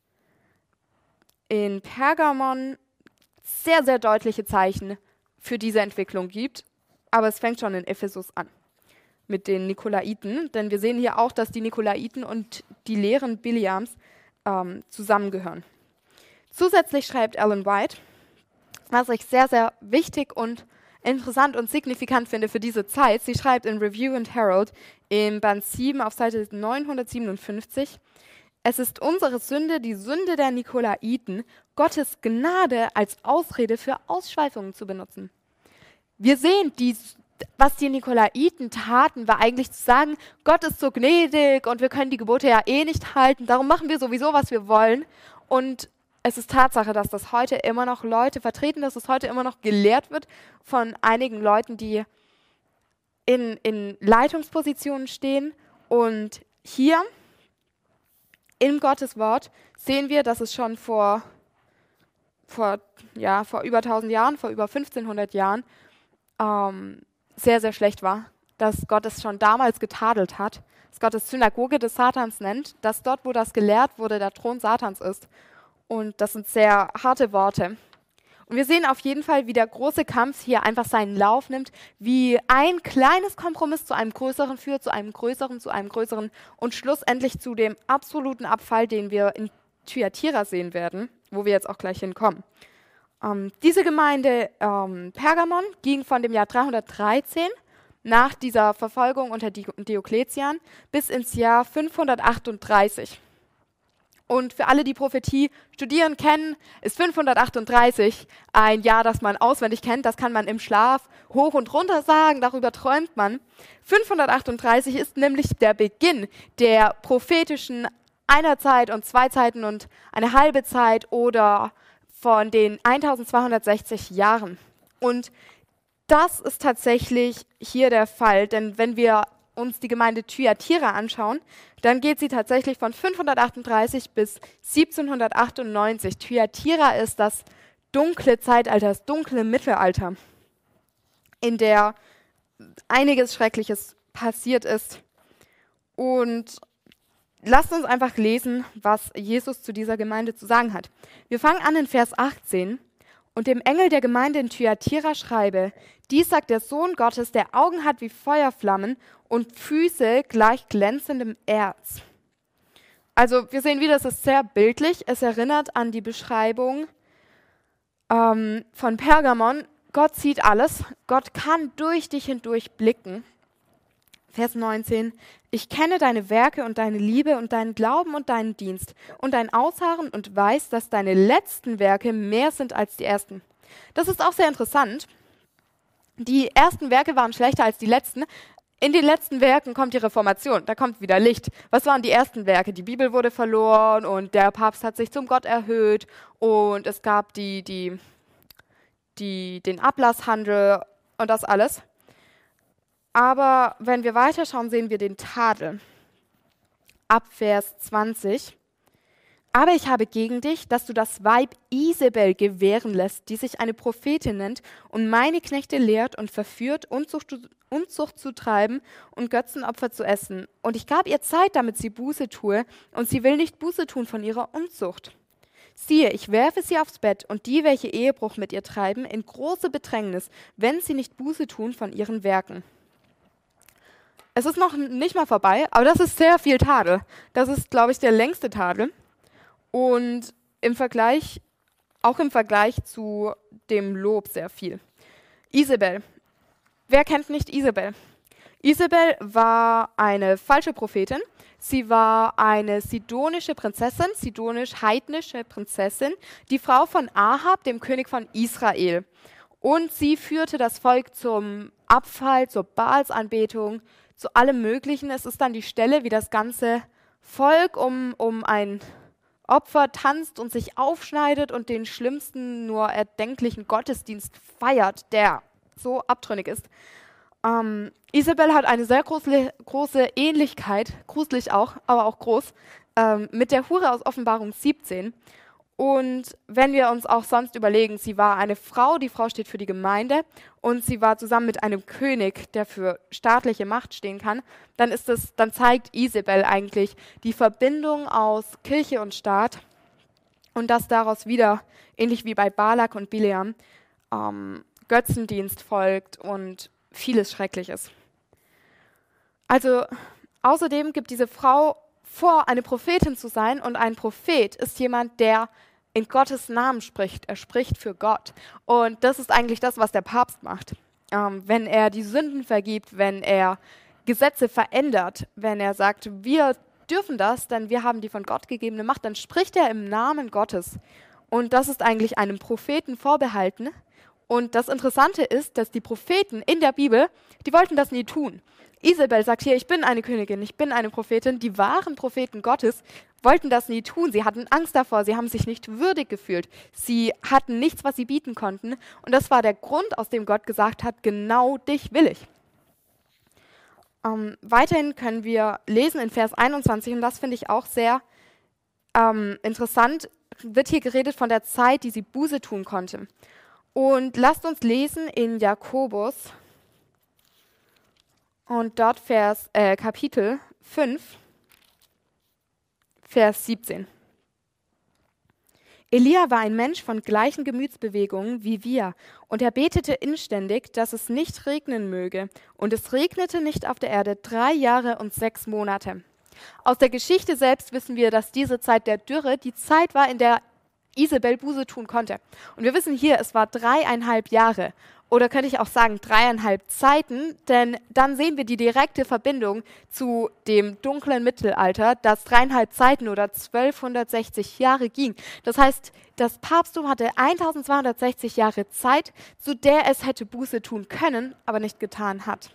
in Pergamon sehr, sehr deutliche Zeichen für diese Entwicklung gibt. Aber es fängt schon in Ephesus an mit den Nikolaiten. Denn wir sehen hier auch, dass die Nikolaiten und die Lehren Bileams ähm, zusammengehören. Zusätzlich schreibt Ellen White, was ich sehr, sehr wichtig und interessant und signifikant finde für diese Zeit. Sie schreibt in Review and Herald im Band sieben auf Seite neunhundertsiebenundfünfzig, es ist unsere Sünde, die Sünde der Nikolaiten, Gottes Gnade als Ausrede für Ausschweifungen zu benutzen. Wir sehen, die, was die Nikolaiten taten, war eigentlich zu sagen, Gott ist so gnädig und wir können die Gebote ja eh nicht halten, darum machen wir sowieso, was wir wollen. Und es ist Tatsache, dass das heute immer noch Leute vertreten, dass es heute immer noch gelehrt wird von einigen Leuten, die in, in Leitungspositionen stehen. Und hier in Gottes Wort sehen wir, dass es schon vor, vor, ja, vor über tausend Jahren, vor über fünfzehnhundert Jahren ähm, sehr, sehr schlecht war. Dass Gott es schon damals getadelt hat, dass Gott es Synagoge des Satans nennt, dass dort, wo das gelehrt wurde, der Thron Satans ist. Und das sind sehr harte Worte. Und wir sehen auf jeden Fall, wie der große Kampf hier einfach seinen Lauf nimmt, wie ein kleines Kompromiss zu einem größeren führt, zu einem größeren, zu einem größeren und schlussendlich zu dem absoluten Abfall, den wir in Thyatira sehen werden, wo wir jetzt auch gleich hinkommen. Ähm, diese Gemeinde ähm, Pergamon ging von dem Jahr dreihundertdreizehn nach dieser Verfolgung unter Diokletian bis ins Jahr fünfhundertachtunddreißig. Und für alle, die Prophetie studieren, kennen, ist fünfhundertachtunddreißig ein Jahr, das man auswendig kennt. Das kann man im Schlaf hoch und runter sagen, darüber träumt man. fünfhundertachtunddreißig ist nämlich der Beginn der prophetischen einer Zeit und zwei Zeiten und eine halbe Zeit oder von den eintausendzweihundertsechzig Jahren. Und das ist tatsächlich hier der Fall, denn wenn wir uns die Gemeinde Thyatira anschauen, dann geht sie tatsächlich von fünfhundertachtunddreißig bis siebzehnhundertachtundneunzig. Thyatira ist das dunkle Zeitalter, das dunkle Mittelalter, in der einiges Schreckliches passiert ist. Und lasst uns einfach lesen, was Jesus zu dieser Gemeinde zu sagen hat. Wir fangen an in Vers achtzehn. Und dem Engel der Gemeinde in Thyatira schreibe, dies sagt der Sohn Gottes, der Augen hat wie Feuerflammen und Füße gleich glänzendem Erz. Also wir sehen wieder, es ist sehr bildlich. Es erinnert an die Beschreibung ähm, von Pergamon. Gott sieht alles. Gott kann durch dich hindurch blicken. Vers neunzehn. Ich kenne deine Werke und deine Liebe und deinen Glauben und deinen Dienst und dein Ausharren und weiß, dass deine letzten Werke mehr sind als die ersten. Das ist auch sehr interessant. Die ersten Werke waren schlechter als die letzten. In den letzten Werken kommt die Reformation, da kommt wieder Licht. Was waren die ersten Werke? Die Bibel wurde verloren und der Papst hat sich zum Gott erhöht und es gab die, die, die, den Ablasshandel und das alles. Aber wenn wir weiterschauen, sehen wir den Tadel. Ab Vers zwanzig. Aber ich habe gegen dich, dass du das Weib Isabel gewähren lässt, die sich eine Prophetin nennt und meine Knechte lehrt und verführt, Unzucht, Unzucht zu treiben und Götzenopfer zu essen. Und ich gab ihr Zeit, damit sie Buße tue, und sie will nicht Buße tun von ihrer Unzucht. Siehe, ich werfe sie aufs Bett und die, welche Ehebruch mit ihr treiben, in große Bedrängnis, wenn sie nicht Buße tun von ihren Werken. Es ist noch nicht mal vorbei, aber das ist sehr viel Tadel. Das ist, glaube ich, der längste Tadel. Und im Vergleich, auch im Vergleich zu dem Lob sehr viel. Isabel. Wer kennt nicht Isabel? Isabel war eine falsche Prophetin. Sie war eine sidonische Prinzessin, sidonisch-heidnische Prinzessin, die Frau von Ahab, dem König von Israel. Und sie führte das Volk zum Abfall, zur Baalsanbetung, zu allem Möglichen. Es ist dann die Stelle, wie das ganze Volk um, um ein Opfer tanzt und sich aufschneidet und den schlimmsten, nur erdenklichen Gottesdienst feiert, der so abtrünnig ist. Ähm, Isabel hat eine sehr große, große Ähnlichkeit, gruselig auch, aber auch groß, ähm, mit der Hure aus Offenbarung siebzehn. Und wenn wir uns auch sonst überlegen, sie war eine Frau, die Frau steht für die Gemeinde und sie war zusammen mit einem König, der für staatliche Macht stehen kann, dann ist es, dann zeigt Isabel eigentlich die Verbindung aus Kirche und Staat und dass daraus wieder, ähnlich wie bei Balak und Bileam, ähm, Götzendienst folgt und vieles Schreckliches. Also außerdem gibt diese Frau vor, eine Prophetin zu sein, und ein Prophet ist jemand, der in Gottes Namen spricht. Er spricht für Gott. Und das ist eigentlich das, was der Papst macht. Ähm, wenn er die Sünden vergibt, wenn er Gesetze verändert, wenn er sagt, wir dürfen das, denn wir haben die von Gott gegebene Macht, dann spricht er im Namen Gottes. Und das ist eigentlich einem Propheten vorbehalten. Und das Interessante ist, dass die Propheten in der Bibel, die wollten das nie tun. Isabel sagt hier, ich bin eine Königin, ich bin eine Prophetin. Die wahren Propheten Gottes wollten das nie tun. Sie hatten Angst davor, sie haben sich nicht würdig gefühlt. Sie hatten nichts, was sie bieten konnten. Und das war der Grund, aus dem Gott gesagt hat, genau dich will ich. Ähm, weiterhin können wir lesen in Vers einundzwanzig, und das finde ich auch sehr ähm, interessant, wird hier geredet von der Zeit, die sie Buße tun konnte. Und lasst uns lesen in Jakobus und dort Vers, äh, Kapitel fünf, Vers siebzehn. Elia war ein Mensch von gleichen Gemütsbewegungen wie wir, und er betete inständig, dass es nicht regnen möge. Und es regnete nicht auf der Erde drei Jahre und sechs Monate. Aus der Geschichte selbst wissen wir, dass diese Zeit der Dürre die Zeit war, in der Isabel Buße tun konnte. Und wir wissen hier, es war dreieinhalb Jahre. Oder könnte ich auch sagen dreieinhalb Zeiten, denn dann sehen wir die direkte Verbindung zu dem dunklen Mittelalter, das dreieinhalb Zeiten oder zwölfhundertsechzig Jahre ging. Das heißt, das Papsttum hatte eintausendzweihundertsechzig Jahre Zeit, zu der es hätte Buße tun können, aber nicht getan hat.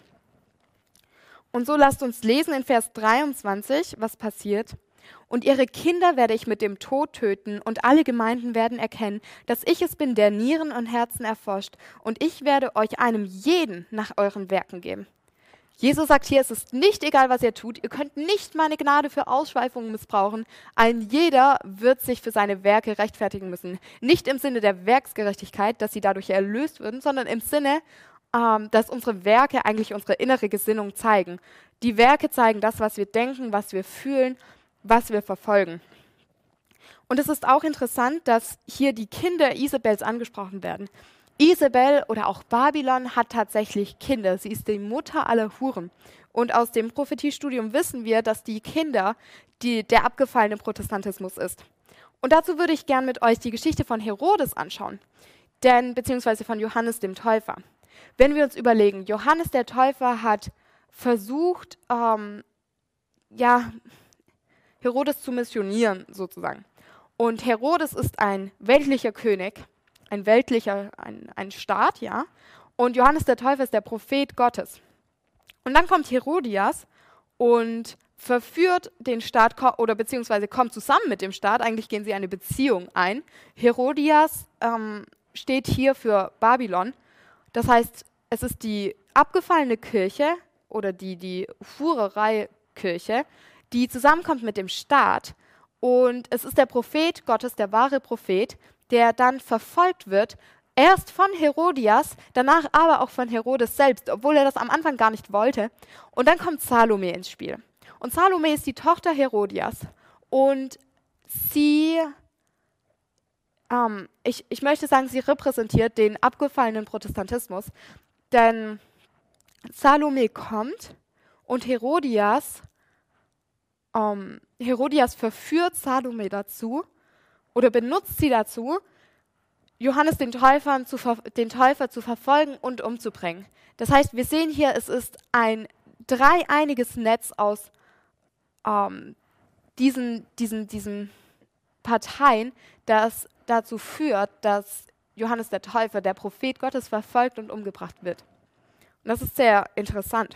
Und so lasst uns lesen in Vers dreiundzwanzig, was passiert. Und ihre Kinder werde ich mit dem Tod töten, und alle Gemeinden werden erkennen, dass ich es bin, der Nieren und Herzen erforscht, und ich werde euch einem jeden nach euren Werken geben. Jesus sagt hier, es ist nicht egal, was ihr tut, ihr könnt nicht meine Gnade für Ausschweifungen missbrauchen. Ein jeder wird sich für seine Werke rechtfertigen müssen. Nicht im Sinne der Werksgerechtigkeit, dass sie dadurch erlöst würden, sondern im Sinne, ähm, dass unsere Werke eigentlich unsere innere Gesinnung zeigen. Die Werke zeigen das, was wir denken, was wir fühlen, was wir verfolgen. Und es ist auch interessant, dass hier die Kinder Isabels angesprochen werden. Isabel oder auch Babylon hat tatsächlich Kinder. Sie ist die Mutter aller Huren. Und aus dem Prophetiestudium wissen wir, dass die Kinder die, der abgefallene Protestantismus ist. Und dazu würde ich gern mit euch die Geschichte von Herodes anschauen, denn beziehungsweise von Johannes dem Täufer. Wenn wir uns überlegen, Johannes der Täufer hat versucht, ähm, ja, Herodes zu missionieren, sozusagen. Und Herodes ist ein weltlicher König, ein weltlicher, ein, ein Staat, ja. Und Johannes der Täufer ist der Prophet Gottes. Und dann kommt Herodias und verführt den Staat, oder beziehungsweise kommt zusammen mit dem Staat, eigentlich gehen sie eine Beziehung ein. Herodias ähm, steht hier für Babylon. Das heißt, es ist die abgefallene Kirche oder die, die Hurerei-Kirche, die zusammenkommt mit dem Staat, und es ist der Prophet Gottes, der wahre Prophet, der dann verfolgt wird, erst von Herodias, danach aber auch von Herodes selbst, obwohl er das am Anfang gar nicht wollte. Und dann kommt Salome ins Spiel. Und Salome ist die Tochter Herodias, und sie, ähm, ich, ich möchte sagen, sie repräsentiert den abgefallenen Protestantismus, denn Salome kommt und Herodias Um, Herodias verführt Salome dazu oder benutzt sie dazu, Johannes den Täufer zu, den Täufer zu verfolgen und umzubringen. Das heißt, wir sehen hier, es ist ein dreieiniges Netz aus ähm, diesen, diesen, diesen Parteien, das dazu führt, dass Johannes der Täufer, der Prophet Gottes, verfolgt und umgebracht wird. Und das ist sehr interessant.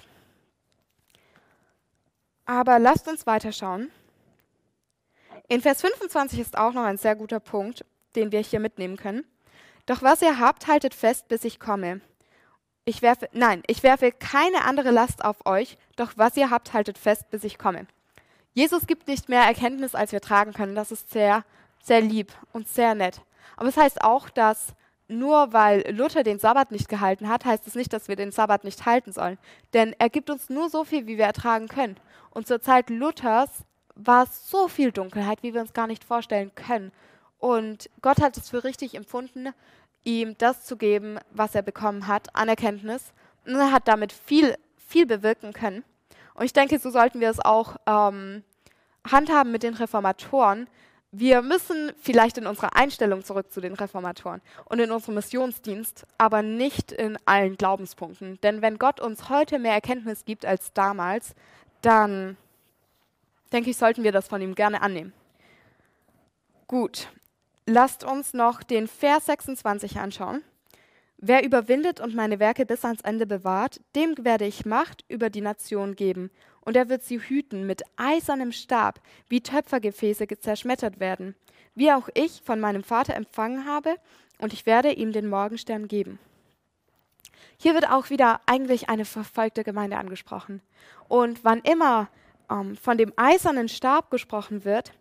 Aber lasst uns weiterschauen. In Vers fünfundzwanzig ist auch noch ein sehr guter Punkt, den wir hier mitnehmen können. Doch was ihr habt, haltet fest, bis ich komme. Ich werfe, nein, ich werfe keine andere Last auf euch, doch was ihr habt, haltet fest, bis ich komme. Jesus gibt nicht mehr Erkenntnis, als wir tragen können. Das ist sehr, sehr lieb und sehr nett. Aber es heißt auch, dass nur weil Luther den Sabbat nicht gehalten hat, heißt es nicht, dass wir den Sabbat nicht halten sollen. Denn er gibt uns nur so viel, wie wir ertragen können. Und zur Zeit Luthers war es so viel Dunkelheit, wie wir uns gar nicht vorstellen können. Und Gott hat es für richtig empfunden, ihm das zu geben, was er bekommen hat, an Erkenntnis. Und er hat damit viel, viel bewirken können. Und ich denke, so sollten wir es auch ähm, handhaben mit den Reformatoren. Wir müssen vielleicht in unserer Einstellung zurück zu den Reformatoren und in unserem Missionsdienst, aber nicht in allen Glaubenspunkten. Denn wenn Gott uns heute mehr Erkenntnis gibt als damals, dann denke ich, sollten wir das von ihm gerne annehmen. Gut, lasst uns noch den Vers sechsundzwanzig anschauen. Wer überwindet und meine Werke bis ans Ende bewahrt, dem werde ich Macht über die Nation geben, und er wird sie hüten mit eisernem Stab, wie Töpfergefäße zerschmettert werden, wie auch ich von meinem Vater empfangen habe, und ich werde ihm den Morgenstern geben. Hier wird auch wieder eigentlich eine verfolgte Gemeinde angesprochen. Und wann immer ähm, von dem eisernen Stab gesprochen wird,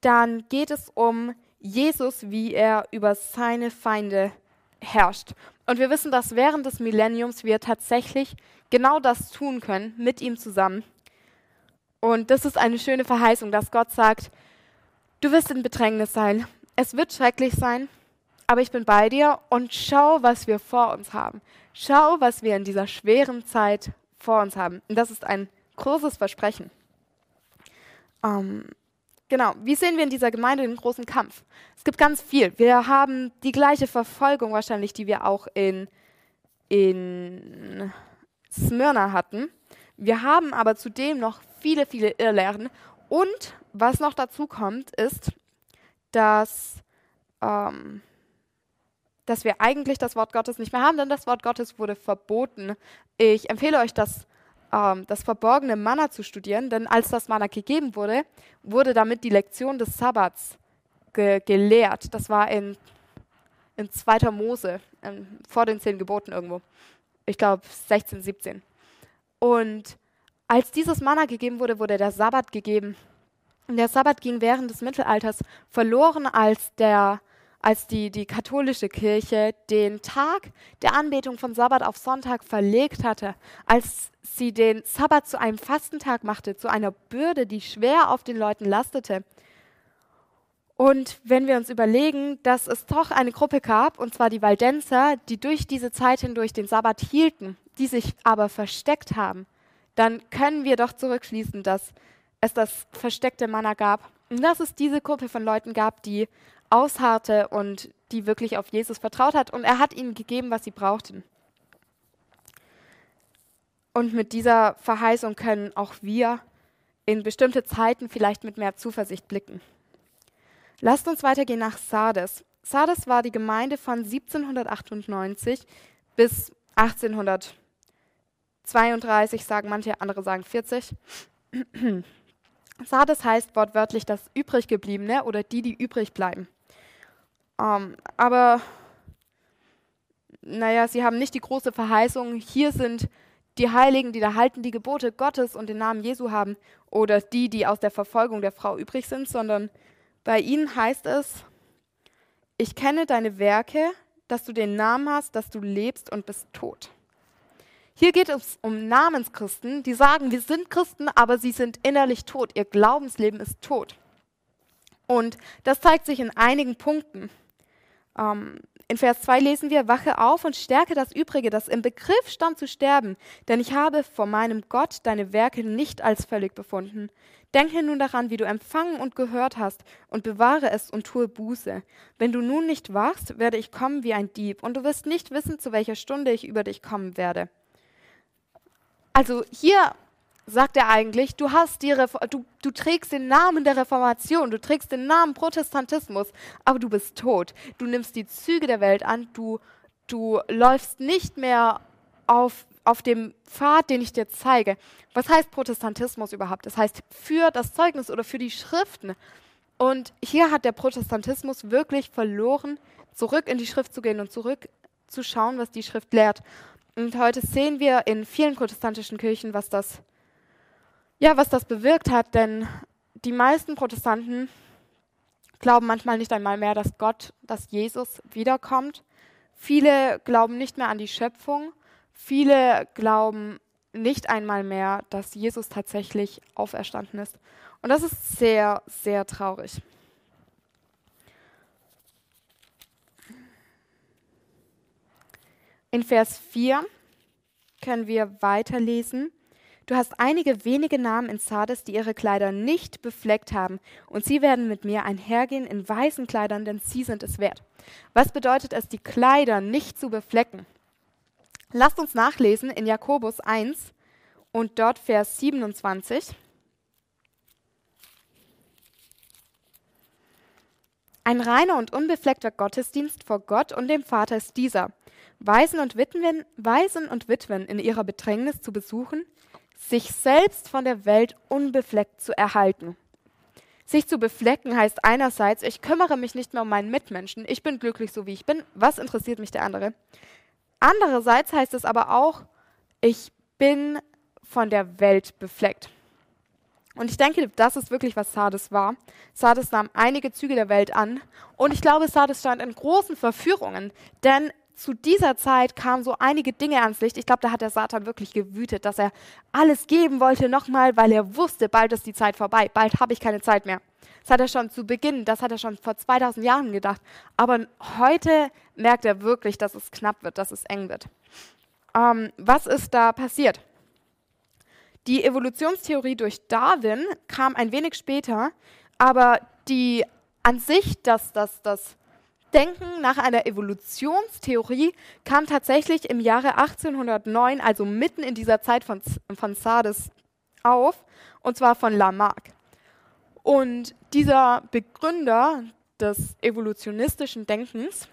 dann geht es um Jesus, wie er über seine Feinde herrscht. Und wir wissen, dass während des Millenniums wir tatsächlich genau das tun können, mit ihm zusammen. Und das ist eine schöne Verheißung, dass Gott sagt, du wirst in Bedrängnis sein, es wird schrecklich sein, aber ich bin bei dir und schau, was wir vor uns haben. Schau, was wir in dieser schweren Zeit vor uns haben. Und das ist ein großes Versprechen. Ähm, genau, wie sehen wir in dieser Gemeinde den großen Kampf? Es gibt ganz viel. Wir haben die gleiche Verfolgung wahrscheinlich, die wir auch in, in Smyrna hatten. Wir haben aber zudem noch viele, viele Irrlehren. Und was noch dazu kommt, ist, dass, ähm, dass wir eigentlich das Wort Gottes nicht mehr haben, denn das Wort Gottes wurde verboten. Ich empfehle euch, das, ähm, das verborgene Manna zu studieren, denn als das Manna gegeben wurde, wurde damit die Lektion des Sabbats ge- gelehrt. Das war in, in zweiter Mose, ähm, vor den zehn Geboten irgendwo. Ich glaube sechzehn, siebzehn. Und als dieses Manna gegeben wurde, wurde der Sabbat gegeben. Und der Sabbat ging während des Mittelalters verloren, als, der, als die, die katholische Kirche den Tag der Anbetung von Sabbat auf Sonntag verlegt hatte, als sie den Sabbat zu einem Fastentag machte, zu einer Bürde, die schwer auf den Leuten lastete. Und wenn wir uns überlegen, dass es doch eine Gruppe gab, und zwar die Waldenser, die durch diese Zeit hindurch den Sabbat hielten, die sich aber versteckt haben, dann können wir doch zurückschließen, dass es das versteckte Manna gab. Und dass es diese Gruppe von Leuten gab, die ausharrte und die wirklich auf Jesus vertraut hat. Und er hat ihnen gegeben, was sie brauchten. Und mit dieser Verheißung können auch wir in bestimmte Zeiten vielleicht mit mehr Zuversicht blicken. Lasst uns weitergehen nach Sardes. Sardes war die Gemeinde von siebzehnhundertachtundneunzig bis achtzehnhundertzweiunddreißig, sagen manche, andere sagen vierzig. Sardes heißt wortwörtlich das Übriggebliebene oder die, die übrig bleiben. Ähm, aber, naja, sie haben nicht die große Verheißung, hier sind die Heiligen, die da halten die Gebote Gottes und den Namen Jesu haben, oder die, die aus der Verfolgung der Frau übrig sind, sondern bei ihnen heißt es, ich kenne deine Werke, dass du den Namen hast, dass du lebst und bist tot. Hier geht es um Namenschristen, die sagen, wir sind Christen, aber sie sind innerlich tot. Ihr Glaubensleben ist tot. Und das zeigt sich in einigen Punkten. Ähm, in Vers zwei lesen wir, wache auf und stärke das Übrige, das im Begriff stand zu sterben, denn ich habe vor meinem Gott deine Werke nicht als völlig befunden. Denke nun daran, wie du empfangen und gehört hast, und bewahre es und tue Buße. Wenn du nun nicht wachst, werde ich kommen wie ein Dieb, und du wirst nicht wissen, zu welcher Stunde ich über dich kommen werde. Also hier sagt er eigentlich, du, hast die Refo- du, du trägst den Namen der Reformation, du trägst den Namen Protestantismus, aber du bist tot. Du nimmst die Züge der Welt an, du, du läufst nicht mehr auf, auf dem Pfad, den ich dir zeige. Was heißt Protestantismus überhaupt? Das heißt für das Zeugnis oder für die Schriften. Und hier hat der Protestantismus wirklich verloren, zurück in die Schrift zu gehen und zurück zu schauen, was die Schrift lehrt. Und heute sehen wir in vielen protestantischen Kirchen, was das, ja, was das bewirkt hat, denn die meisten Protestanten glauben manchmal nicht einmal mehr, dass Gott, dass Jesus wiederkommt. Viele glauben nicht mehr an die Schöpfung. Viele glauben nicht einmal mehr, dass Jesus tatsächlich auferstanden ist. Und das ist sehr, sehr traurig. In Vers vier können wir weiterlesen. Du hast einige wenige Namen in Sardes, die ihre Kleider nicht befleckt haben, und sie werden mit mir einhergehen in weißen Kleidern, denn sie sind es wert. Was bedeutet es, die Kleider nicht zu beflecken? Lasst uns nachlesen in Jakobus eins und dort Vers siebenundzwanzig. Ein reiner und unbefleckter Gottesdienst vor Gott und dem Vater ist dieser: Waisen und Witwen, Waisen und Witwen in ihrer Bedrängnis zu besuchen, sich selbst von der Welt unbefleckt zu erhalten. Sich zu beflecken heißt einerseits, ich kümmere mich nicht mehr um meinen Mitmenschen, ich bin glücklich so wie ich bin, was interessiert mich der andere? Andererseits heißt es aber auch, ich bin von der Welt befleckt. Und ich denke, das ist wirklich, was Sardes war. Sardes nahm einige Züge der Welt an. Und ich glaube, Sardes stand in großen Verführungen. Denn zu dieser Zeit kamen so einige Dinge ans Licht. Ich glaube, da hat der Satan wirklich gewütet, dass er alles geben wollte nochmal, weil er wusste, bald ist die Zeit vorbei. Bald habe ich keine Zeit mehr. Das hat er schon zu Beginn, das hat er schon vor zweitausend Jahren gedacht. Aber heute merkt er wirklich, dass es knapp wird, dass es eng wird. Ähm, was ist da passiert? Die Evolutionstheorie durch Darwin kam ein wenig später, aber die an sich, dass das, das Denken nach einer Evolutionstheorie kam tatsächlich im Jahre achtzehnhundertneun, also mitten in dieser Zeit von, von Sardes auf, und zwar von Lamarck. Und dieser Begründer des evolutionistischen Denkens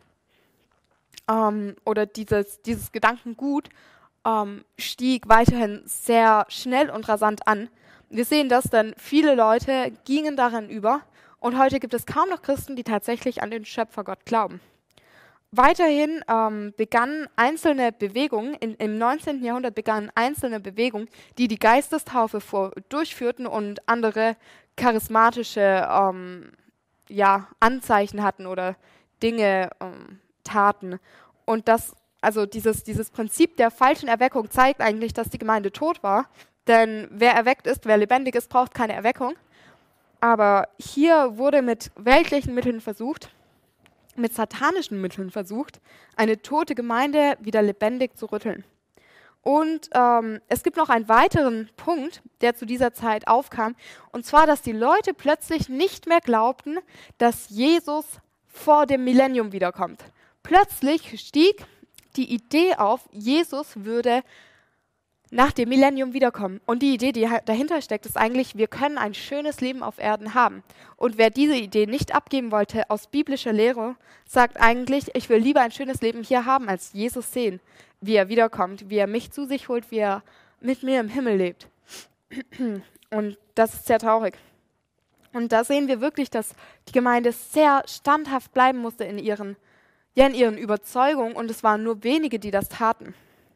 ähm, oder dieses, dieses Gedankengut ähm, stieg weiterhin sehr schnell und rasant an. Wir sehen das, denn viele Leute gingen daran über und heute gibt es kaum noch Christen, die tatsächlich an den Schöpfergott glauben. Weiterhin ähm, begannen einzelne Bewegungen, in, im neunzehnten Jahrhundert begannen einzelne Bewegungen, die die Geistestaufe vor, durchführten und andere charismatische ähm, ja, Anzeichen hatten oder Dinge ähm, taten. Und das, also dieses, dieses Prinzip der falschen Erweckung zeigt eigentlich, dass die Gemeinde tot war. Denn wer erweckt ist, wer lebendig ist, braucht keine Erweckung. Aber hier wurde mit weltlichen Mitteln versucht, mit satanischen Mitteln versucht, eine tote Gemeinde wieder lebendig zu rütteln. Und ähm, es gibt noch einen weiteren Punkt, der zu dieser Zeit aufkam, und zwar, dass die Leute plötzlich nicht mehr glaubten, dass Jesus vor dem Millennium wiederkommt. Plötzlich stieg die Idee auf, Jesus würde nach dem Millennium wiederkommen. Und die Idee, die dahinter steckt, ist eigentlich, wir können ein schönes Leben auf Erden haben. Und wer diese Idee nicht abgeben wollte aus biblischer Lehre, sagt eigentlich, ich will lieber ein schönes Leben hier haben, als Jesus sehen, wie er wiederkommt, wie er mich zu sich holt, wie er mit mir im Himmel lebt. Und das ist sehr traurig. Und da sehen wir wirklich, dass die Gemeinde sehr standhaft bleiben musste in ihren, ja, in ihren Überzeugungen, und es waren nur wenige, die das taten.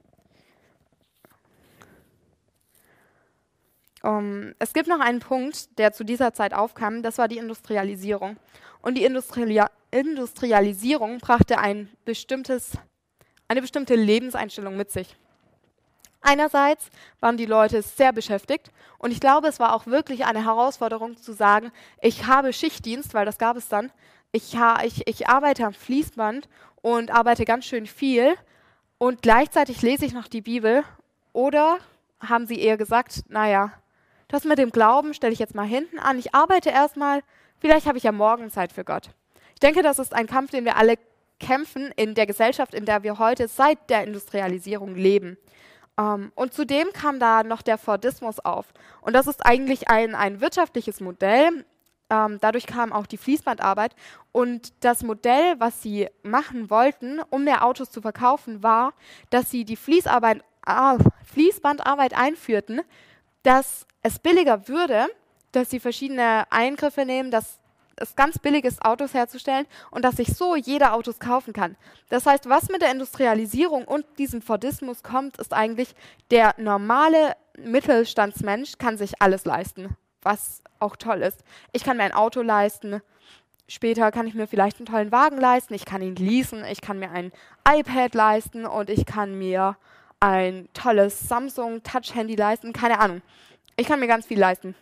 Um, es gibt noch einen Punkt, der zu dieser Zeit aufkam, das war die Industrialisierung. Und die Industria- Industrialisierung brachte ein bestimmtes, eine bestimmte Lebenseinstellung mit sich. Einerseits waren die Leute sehr beschäftigt und ich glaube, es war auch wirklich eine Herausforderung zu sagen, ich habe Schichtdienst, weil das gab es dann, ich, ha- ich, ich arbeite am Fließband und arbeite ganz schön viel und gleichzeitig lese ich noch die Bibel. Oder haben sie eher gesagt, naja, das mit dem Glauben stelle ich jetzt mal hinten an. Ich arbeite erstmal, vielleicht habe ich ja morgen Zeit für Gott. Ich denke, das ist ein Kampf, den wir alle kämpfen in der Gesellschaft, in der wir heute seit der Industrialisierung leben. Um, und zudem kam da noch der Fordismus auf. Und das ist eigentlich ein, ein wirtschaftliches Modell. Um, dadurch kam auch die Fließbandarbeit. Und das Modell, was sie machen wollten, um mehr Autos zu verkaufen, war, dass sie die Fließarbeit, ah, Fließbandarbeit einführten, dass es billiger würde, dass sie verschiedene Eingriffe nehmen, dass es ganz billig ist, Autos herzustellen und dass sich so jeder Autos kaufen kann. Das heißt, was mit der Industrialisierung und diesem Fordismus kommt, ist eigentlich, der normale Mittelstandsmensch kann sich alles leisten, was auch toll ist. Ich kann mir ein Auto leisten, später kann ich mir vielleicht einen tollen Wagen leisten, ich kann ihn leasen, ich kann mir ein iPad leisten und ich kann mir ein tolles Samsung Touch-Handy leisten, keine Ahnung. Ich kann mir ganz viel leisten.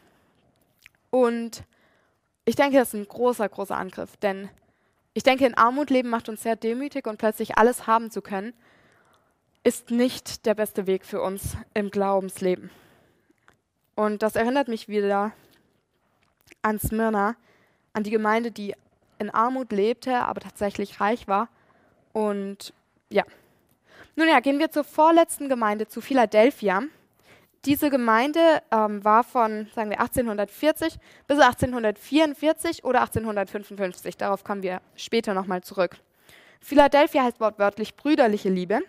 Und ich denke, das ist ein großer, großer Angriff, denn ich denke, in Armut leben macht uns sehr demütig und plötzlich alles haben zu können, ist nicht der beste Weg für uns im Glaubensleben. Und das erinnert mich wieder an Smyrna, an die Gemeinde, die in Armut lebte, aber tatsächlich reich war. Und ja, nun ja, gehen wir zur vorletzten Gemeinde, zu Philadelphia. Diese Gemeinde ähm, war von, sagen wir, achtzehnhundertvierzig bis achtzehnhundertvierundvierzig oder achtzehnhundertfünfundfünfzig. Darauf kommen wir später nochmal zurück. Philadelphia heißt wortwörtlich brüderliche Liebe.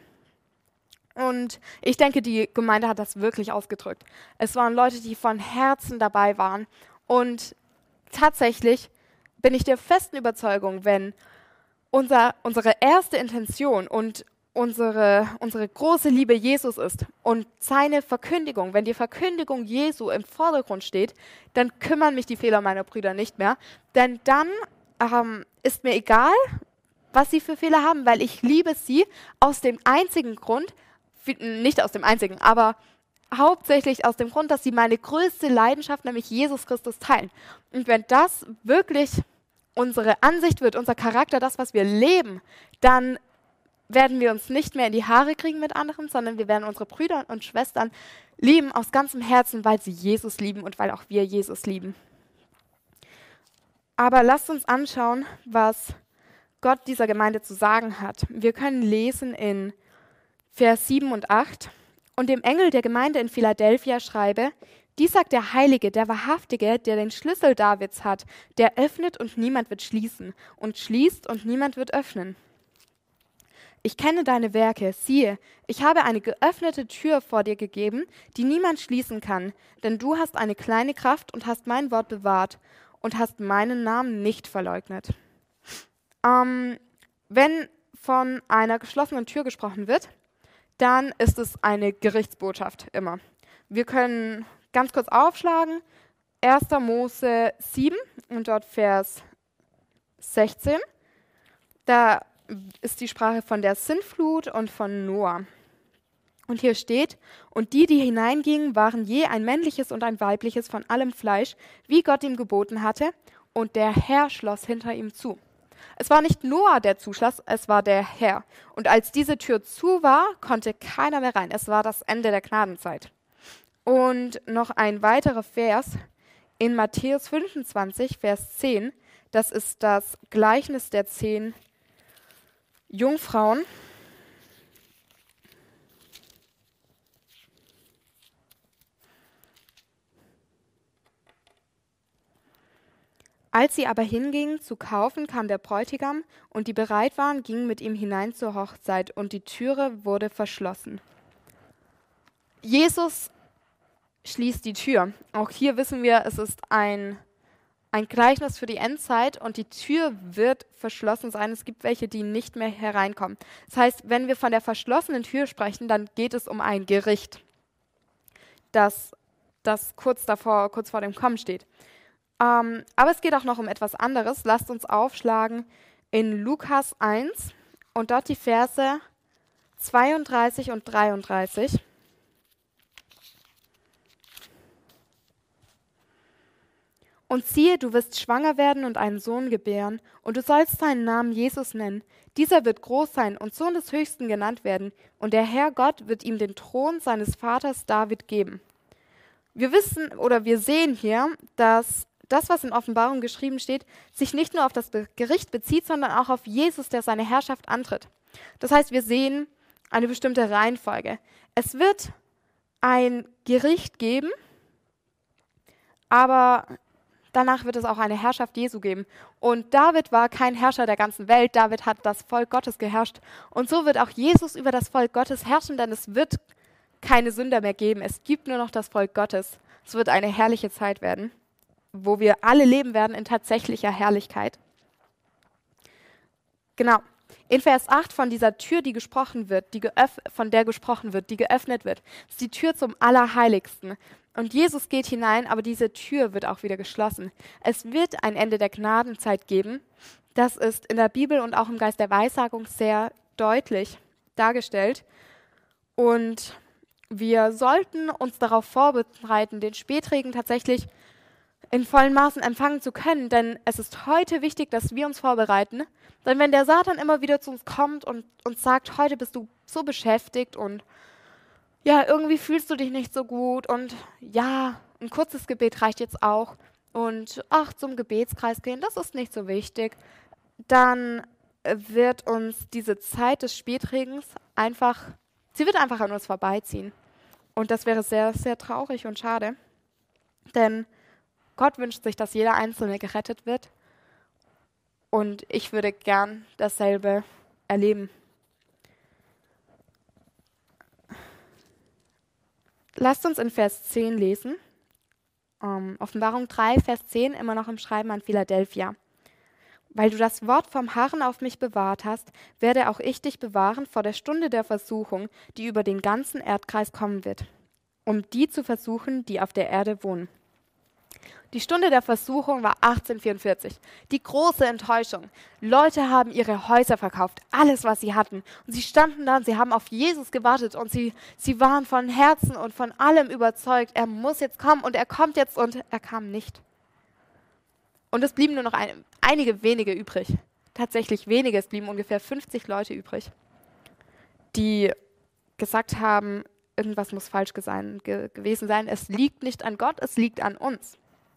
Und ich denke, die Gemeinde hat das wirklich ausgedrückt. Es waren Leute, die von Herzen dabei waren. Und tatsächlich bin ich der festen Überzeugung, wenn unser, unsere erste Intention und unsere, unsere große Liebe Jesus ist und seine Verkündigung, wenn die Verkündigung Jesu im Vordergrund steht, dann kümmern mich die Fehler meiner Brüder nicht mehr, denn dann ähm, ist mir egal, was sie für Fehler haben, weil ich liebe sie aus dem einzigen Grund, nicht aus dem einzigen, aber hauptsächlich aus dem Grund, dass sie meine größte Leidenschaft, nämlich Jesus Christus, teilen. Und wenn das wirklich unsere Ansicht wird, unser Charakter, das, was wir leben, dann werden wir uns nicht mehr in die Haare kriegen mit anderen, sondern wir werden unsere Brüder und Schwestern lieben aus ganzem Herzen, weil sie Jesus lieben und weil auch wir Jesus lieben. Aber lasst uns anschauen, was Gott dieser Gemeinde zu sagen hat. Wir können lesen in Vers sieben und acht. Und dem Engel der Gemeinde in Philadelphia schreibe, dies sagt der Heilige, der Wahrhaftige, der den Schlüssel Davids hat, der öffnet und niemand wird schließen und schließt und niemand wird öffnen. Ich kenne deine Werke, siehe, ich habe eine geöffnete Tür vor dir gegeben, die niemand schließen kann, denn du hast eine kleine Kraft und hast mein Wort bewahrt und hast meinen Namen nicht verleugnet. Ähm, wenn von einer geschlossenen Tür gesprochen wird, dann ist es eine Gerichtsbotschaft immer. Wir können ganz kurz aufschlagen, erster Mose sieben und dort Vers sechzehn. Da ist die Sprache von der Sintflut und von Noah. Und hier steht, und die, die hineingingen, waren je ein männliches und ein weibliches von allem Fleisch, wie Gott ihm geboten hatte, und der Herr schloss hinter ihm zu. Es war nicht Noah, der zuschloss, es war der Herr. Und als diese Tür zu war, konnte keiner mehr rein. Es war das Ende der Gnadenzeit. Und noch ein weiterer Vers in Matthäus fünfundzwanzig, Vers zehn. Das ist das Gleichnis der zehn Jungfrauen. Als sie aber hingingen zu kaufen, kam der Bräutigam, und die bereit waren, gingen mit ihm hinein zur Hochzeit, und die Türe wurde verschlossen. Jesus schließt die Tür. Auch hier wissen wir, es ist ein, ein Gleichnis für die Endzeit, und die Tür wird verschlossen sein. Es gibt welche, die nicht mehr hereinkommen. Das heißt, wenn wir von der verschlossenen Tür sprechen, dann geht es um ein Gericht, das, das kurz davor, kurz vor dem Kommen steht. Ähm, aber es geht auch noch um etwas anderes. Lasst uns aufschlagen in Lukas eins und dort die Verse zweiunddreißig und dreiunddreißig. Und siehe, du wirst schwanger werden und einen Sohn gebären, und du sollst seinen Namen Jesus nennen. Dieser wird groß sein und Sohn des Höchsten genannt werden, und der Herr Gott wird ihm den Thron seines Vaters David geben. Wir wissen oder wir sehen hier, dass das, was in Offenbarung geschrieben steht, sich nicht nur auf das Gericht bezieht, sondern auch auf Jesus, der seine Herrschaft antritt. Das heißt, wir sehen eine bestimmte Reihenfolge. Es wird ein Gericht geben, aber danach wird es auch eine Herrschaft Jesu geben. Und David war kein Herrscher der ganzen Welt, David hat das Volk Gottes geherrscht. Und so wird auch Jesus über das Volk Gottes herrschen, denn es wird keine Sünder mehr geben. Es gibt nur noch das Volk Gottes. Es wird eine herrliche Zeit werden, wo wir alle leben werden in tatsächlicher Herrlichkeit. Genau. In Vers acht von dieser Tür, die gesprochen wird, die geöff- von der gesprochen wird, die geöffnet wird, ist die Tür zum Allerheiligsten. Und Jesus geht hinein, aber diese Tür wird auch wieder geschlossen. Es wird ein Ende der Gnadenzeit geben. Das ist in der Bibel und auch im Geist der Weissagung sehr deutlich dargestellt. Und wir sollten uns darauf vorbereiten, den Spätregen tatsächlich in vollen Maßen empfangen zu können, denn es ist heute wichtig, dass wir uns vorbereiten, denn wenn der Satan immer wieder zu uns kommt und uns sagt, heute bist du so beschäftigt und ja, irgendwie fühlst du dich nicht so gut und ja, ein kurzes Gebet reicht jetzt auch und ach, zum Gebetskreis gehen, das ist nicht so wichtig, dann wird uns diese Zeit des Spätregens einfach, sie wird einfach an uns vorbeiziehen und das wäre sehr, sehr traurig und schade, denn Gott wünscht sich, dass jeder Einzelne gerettet wird und ich würde gern dasselbe erleben. Lasst uns in Vers zehn lesen. Um, Offenbarung drei, Vers zehn, immer noch im Schreiben an Philadelphia. Weil du das Wort vom Harren auf mich bewahrt hast, werde auch ich dich bewahren vor der Stunde der Versuchung, die über den ganzen Erdkreis kommen wird, um die zu versuchen, die auf der Erde wohnen. Die Stunde der Versuchung war achtzehnhundertvierundvierzig. Die große Enttäuschung. Leute haben ihre Häuser verkauft, alles, was sie hatten. Und sie standen da und sie haben auf Jesus gewartet und sie, sie waren von Herzen und von allem überzeugt, er muss jetzt kommen und er kommt jetzt und er kam nicht. Und es blieben nur noch ein, einige wenige übrig. Tatsächlich wenige, es blieben ungefähr fünfzig Leute übrig, die gesagt haben, irgendwas muss falsch sein, ge- gewesen sein. Es liegt nicht an Gott, es liegt an uns.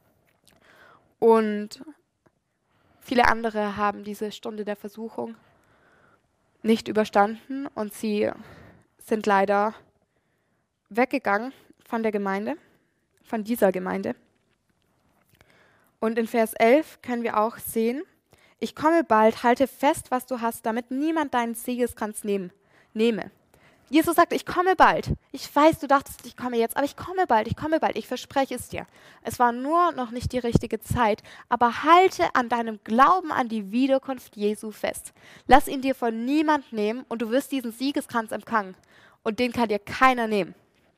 Und viele andere haben diese Stunde der Versuchung nicht überstanden und sie sind leider weggegangen von der Gemeinde, von dieser Gemeinde. Und in Vers elf können wir auch sehen, ich komme bald, halte fest, was du hast, damit niemand deinen Siegeskranz nehmen, nehme. Jesus sagt, ich komme bald. Ich weiß, du dachtest, ich komme jetzt, aber ich komme bald, ich komme bald, ich verspreche es dir. Es war nur noch nicht die richtige Zeit, aber halte an deinem Glauben an die Wiederkunft Jesu fest. Lass ihn dir von niemand nehmen und du wirst diesen Siegeskranz empfangen. Und den kann dir keiner nehmen.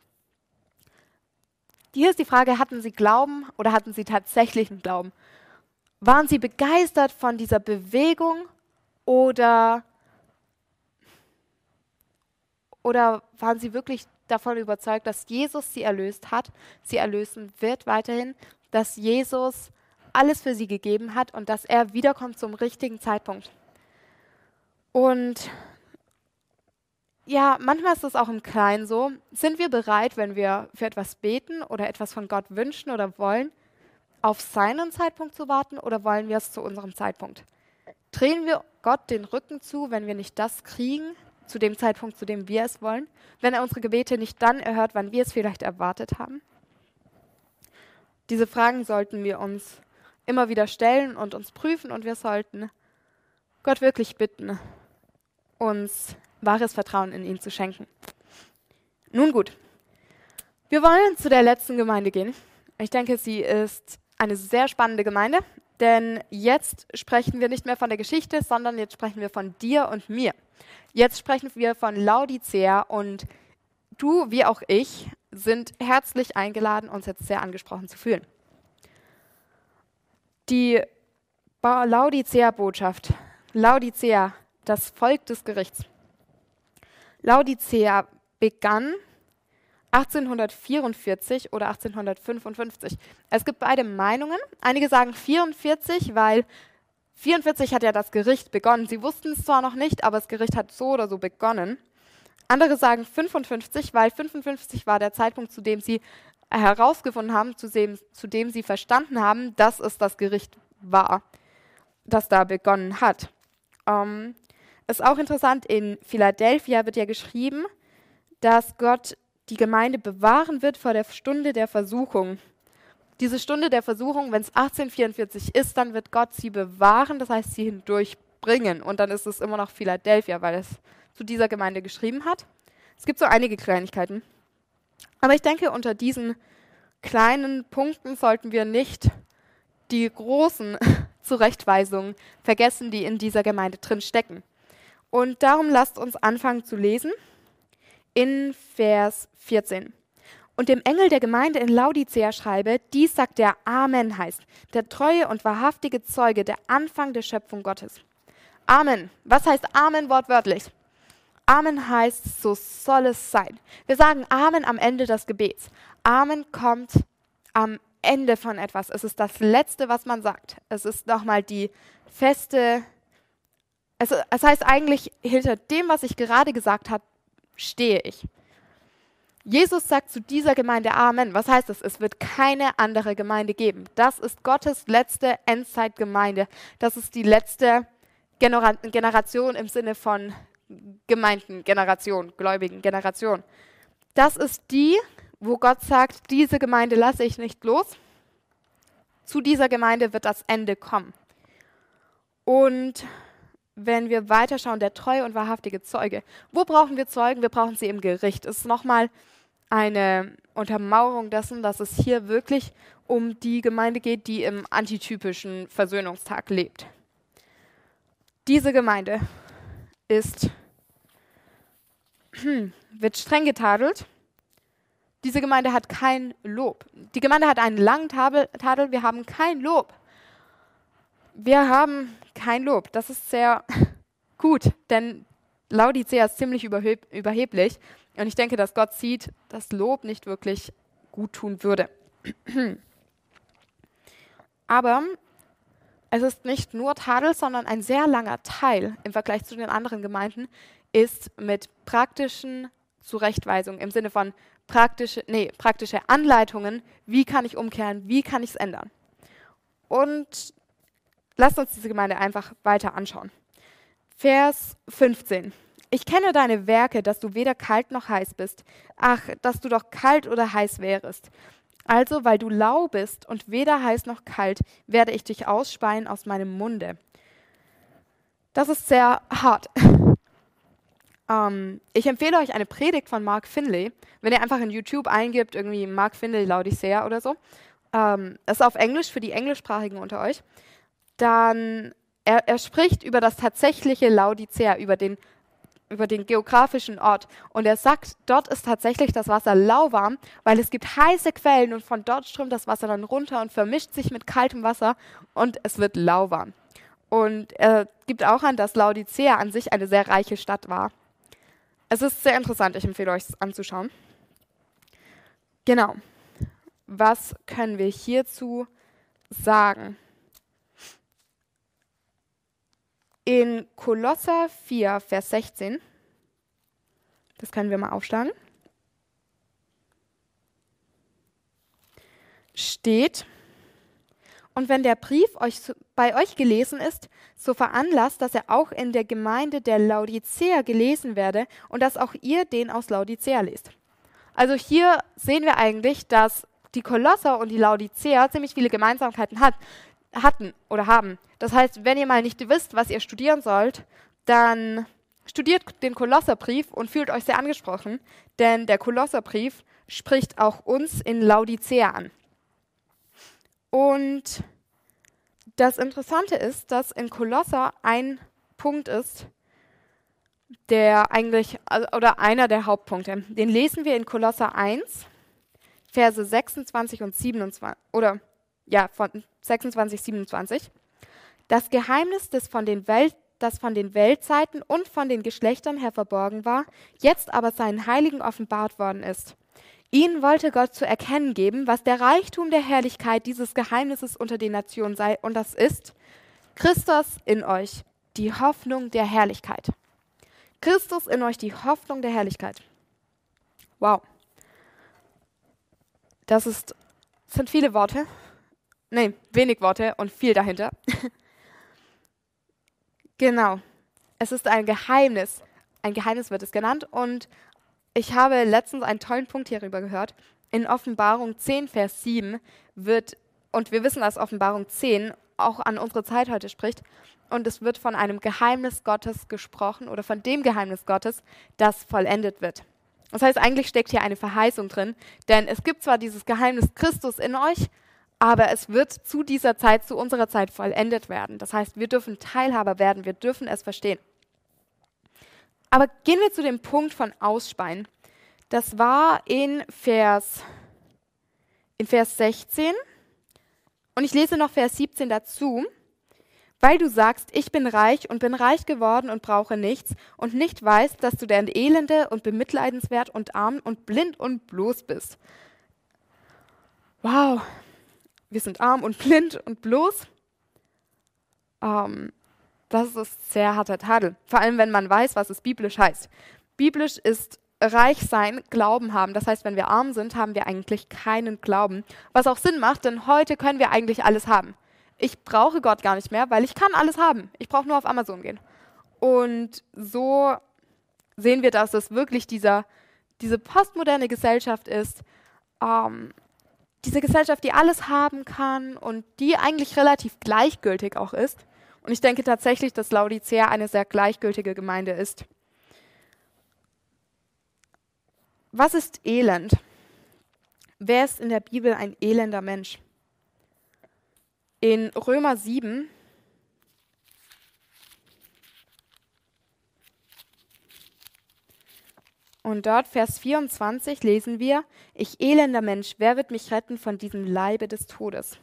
Hier ist die Frage, hatten sie Glauben oder hatten sie tatsächlichen Glauben? Waren sie begeistert von dieser Bewegung oder, oder waren sie wirklich davon überzeugt, dass Jesus sie erlöst hat, sie erlösen wird weiterhin, dass Jesus alles für sie gegeben hat und dass er wiederkommt zum richtigen Zeitpunkt? Und ja, manchmal ist es auch im Kleinen so. Sind wir bereit, wenn wir für etwas beten oder etwas von Gott wünschen oder wollen, auf seinen Zeitpunkt zu warten oder wollen wir es zu unserem Zeitpunkt? Drehen wir Gott den Rücken zu, wenn wir nicht das kriegen, zu dem Zeitpunkt, zu dem wir es wollen? Wenn er unsere Gebete nicht dann erhört, wann wir es vielleicht erwartet haben? Diese Fragen sollten wir uns immer wieder stellen und uns prüfen und wir sollten Gott wirklich bitten, uns wahres Vertrauen in ihn zu schenken. Nun gut, wir wollen zu der letzten Gemeinde gehen. Ich denke, sie ist eine sehr spannende Gemeinde, denn jetzt sprechen wir nicht mehr von der Geschichte, sondern jetzt sprechen wir von dir und mir. Jetzt sprechen wir von Laodicea und du, wie auch ich, sind herzlich eingeladen, uns jetzt sehr angesprochen zu fühlen. Die Laodicea-Botschaft, Laodicea, das Volk des Gerichts. Laodicea begann achtzehnhundertvierundvierzig oder achtzehnhundertfünfundfünfzig. Es gibt beide Meinungen. Einige sagen vierundvierzig, weil vierundvierzig hat ja das Gericht begonnen. Sie wussten es zwar noch nicht, aber das Gericht hat so oder so begonnen. Andere sagen fünfundfünfzig, weil fünfundfünfzig war der Zeitpunkt, zu dem sie herausgefunden haben, zu dem, zu dem sie verstanden haben, dass es das Gericht war, das da begonnen hat. Ähm, Ist auch interessant, in Philadelphia wird ja geschrieben, dass Gott die Gemeinde bewahren wird vor der Stunde der Versuchung. Diese Stunde der Versuchung, wenn es achtzehnhundertvierundvierzig ist, dann wird Gott sie bewahren, das heißt sie hindurchbringen. Und dann ist es immer noch Philadelphia, weil es zu dieser Gemeinde geschrieben hat. Es gibt so einige Kleinigkeiten. Aber ich denke, unter diesen kleinen Punkten sollten wir nicht die großen Zurechtweisungen vergessen, die in dieser Gemeinde drin stecken. Und darum lasst uns anfangen zu lesen in Vers vierzehn. Und dem Engel der Gemeinde in Laodicea schreibe, dies sagt der Amen heißt, der treue und wahrhaftige Zeuge, der Anfang der Schöpfung Gottes. Amen. Was heißt Amen wortwörtlich? Amen heißt, so soll es sein. Wir sagen Amen am Ende des Gebets. Amen kommt am Ende von etwas. Es ist das Letzte, was man sagt. Es ist nochmal die feste, es, es heißt eigentlich, hinter dem, was ich gerade gesagt habe, stehe ich. Jesus sagt zu dieser Gemeinde Amen. Was heißt das? Es wird keine andere Gemeinde geben. Das ist Gottes letzte Endzeitgemeinde. Das ist die letzte Genera- Generation im Sinne von Gemeinden, Generation, gläubigen Generation. Das ist die, wo Gott sagt, diese Gemeinde lasse ich nicht los. Zu dieser Gemeinde wird das Ende kommen. Und wenn wir weiterschauen, der treue und wahrhaftige Zeuge. Wo brauchen wir Zeugen? Wir brauchen sie im Gericht. Es ist nochmal eine Untermauerung dessen, dass es hier wirklich um die Gemeinde geht, die im antitypischen Versöhnungstag lebt. Diese Gemeinde ist, wird streng getadelt. Diese Gemeinde hat kein Lob. Die Gemeinde hat einen langen Tadel, Tadel, wir haben kein Lob. Wir haben kein Lob. Das ist sehr gut, denn Laodicea ist ziemlich überheb, überheblich und ich denke, dass Gott sieht, dass Lob nicht wirklich gut tun würde. Aber es ist nicht nur Tadel, sondern ein sehr langer Teil im Vergleich zu den anderen Gemeinden ist mit praktischen Zurechtweisungen im Sinne von praktische, nee, praktische Anleitungen, wie kann ich umkehren, wie kann ich es ändern. Und lasst uns diese Gemeinde einfach weiter anschauen. Vers fünfzehn. Ich kenne deine Werke, dass du weder kalt noch heiß bist. Ach, dass du doch kalt oder heiß wärest. Also, weil du lau bist und weder heiß noch kalt, werde ich dich ausspeien aus meinem Munde. Das ist sehr hart. ähm, ich empfehle euch eine Predigt von Mark Finley. Wenn ihr einfach in YouTube eingibt, irgendwie Mark Finley, Laodicea oder so, ähm, das ist auf Englisch für die Englischsprachigen unter euch, dann er, er spricht über das tatsächliche Laodicea, über den über den geografischen Ort. Und er sagt, dort ist tatsächlich das Wasser lauwarm, weil es gibt heiße Quellen und von dort strömt das Wasser dann runter und vermischt sich mit kaltem Wasser und es wird lauwarm. Und er gibt auch an, dass Laodicea an sich eine sehr reiche Stadt war. Es ist sehr interessant, ich empfehle euch es anzuschauen. Genau. Was können wir hierzu sagen? In Kolosser vier, Vers sechzehn, das können wir mal aufschlagen, steht, und wenn der Brief euch, bei euch gelesen ist, so veranlasst, dass er auch in der Gemeinde der Laodicea gelesen werde und dass auch ihr den aus Laodicea lest. Also hier sehen wir eigentlich, dass die Kolosser und die Laodicea ziemlich viele Gemeinsamkeiten hat. hatten oder haben. Das heißt, wenn ihr mal nicht wisst, was ihr studieren sollt, dann studiert den Kolosserbrief und fühlt euch sehr angesprochen, denn der Kolosserbrief spricht auch uns in Laodicea an. Und das Interessante ist, dass in Kolosser ein Punkt ist, der eigentlich, oder einer der Hauptpunkte, den lesen wir in Kolosser eins, Verse sechsundzwanzig und siebenundzwanzig, oder ja, von sechsundzwanzig, siebenundzwanzig. Das Geheimnis, das von, den Welt, das von den Weltzeiten und von den Geschlechtern her verborgen war, jetzt aber seinen Heiligen offenbart worden ist. Ihnen wollte Gott zu erkennen geben, was der Reichtum der Herrlichkeit dieses Geheimnisses unter den Nationen sei, und das ist Christus in euch, die Hoffnung der Herrlichkeit. Christus in euch, die Hoffnung der Herrlichkeit. Wow. Das ist, sind viele Worte. Nee, wenig Worte und viel dahinter. Genau. Es ist ein Geheimnis. Ein Geheimnis wird es genannt. Und ich habe letztens einen tollen Punkt hierüber gehört. In Offenbarung zehn, Vers sieben wird, und wir wissen, dass Offenbarung zehn auch an unsere Zeit heute spricht, und es wird von einem Geheimnis Gottes gesprochen oder von dem Geheimnis Gottes, das vollendet wird. Das heißt, eigentlich steckt hier eine Verheißung drin, denn es gibt zwar dieses Geheimnis Christus in euch, aber es wird zu dieser Zeit, zu unserer Zeit vollendet werden. Das heißt, wir dürfen Teilhaber werden, wir dürfen es verstehen. Aber gehen wir zu dem Punkt von Ausspeien. Das war in Vers, in Vers sechzehn und ich lese noch Vers siebzehn dazu. Weil du sagst, ich bin reich und bin reich geworden und brauche nichts und nicht weißt, dass du der Elende und bemitleidenswert und arm und blind und bloß bist. Wow. Wir sind arm und blind und bloß. Ähm, das ist sehr harter Tadel. Vor allem, wenn man weiß, was es biblisch heißt. Biblisch ist reich sein, Glauben haben. Das heißt, wenn wir arm sind, haben wir eigentlich keinen Glauben. Was auch Sinn macht, denn heute können wir eigentlich alles haben. Ich brauche Gott gar nicht mehr, weil ich kann alles haben. Ich brauche nur auf Amazon gehen. Und so sehen wir, dass es wirklich dieser, diese postmoderne Gesellschaft ist, ähm, diese Gesellschaft, die alles haben kann und die eigentlich relativ gleichgültig auch ist. Und ich denke tatsächlich, dass Laodicea eine sehr gleichgültige Gemeinde ist. Was ist Elend? Wer ist in der Bibel ein elender Mensch? In Römer sieben, Und dort, Vers vierundzwanzig, lesen wir, ich elender Mensch, wer wird mich retten von diesem Leibe des Todes?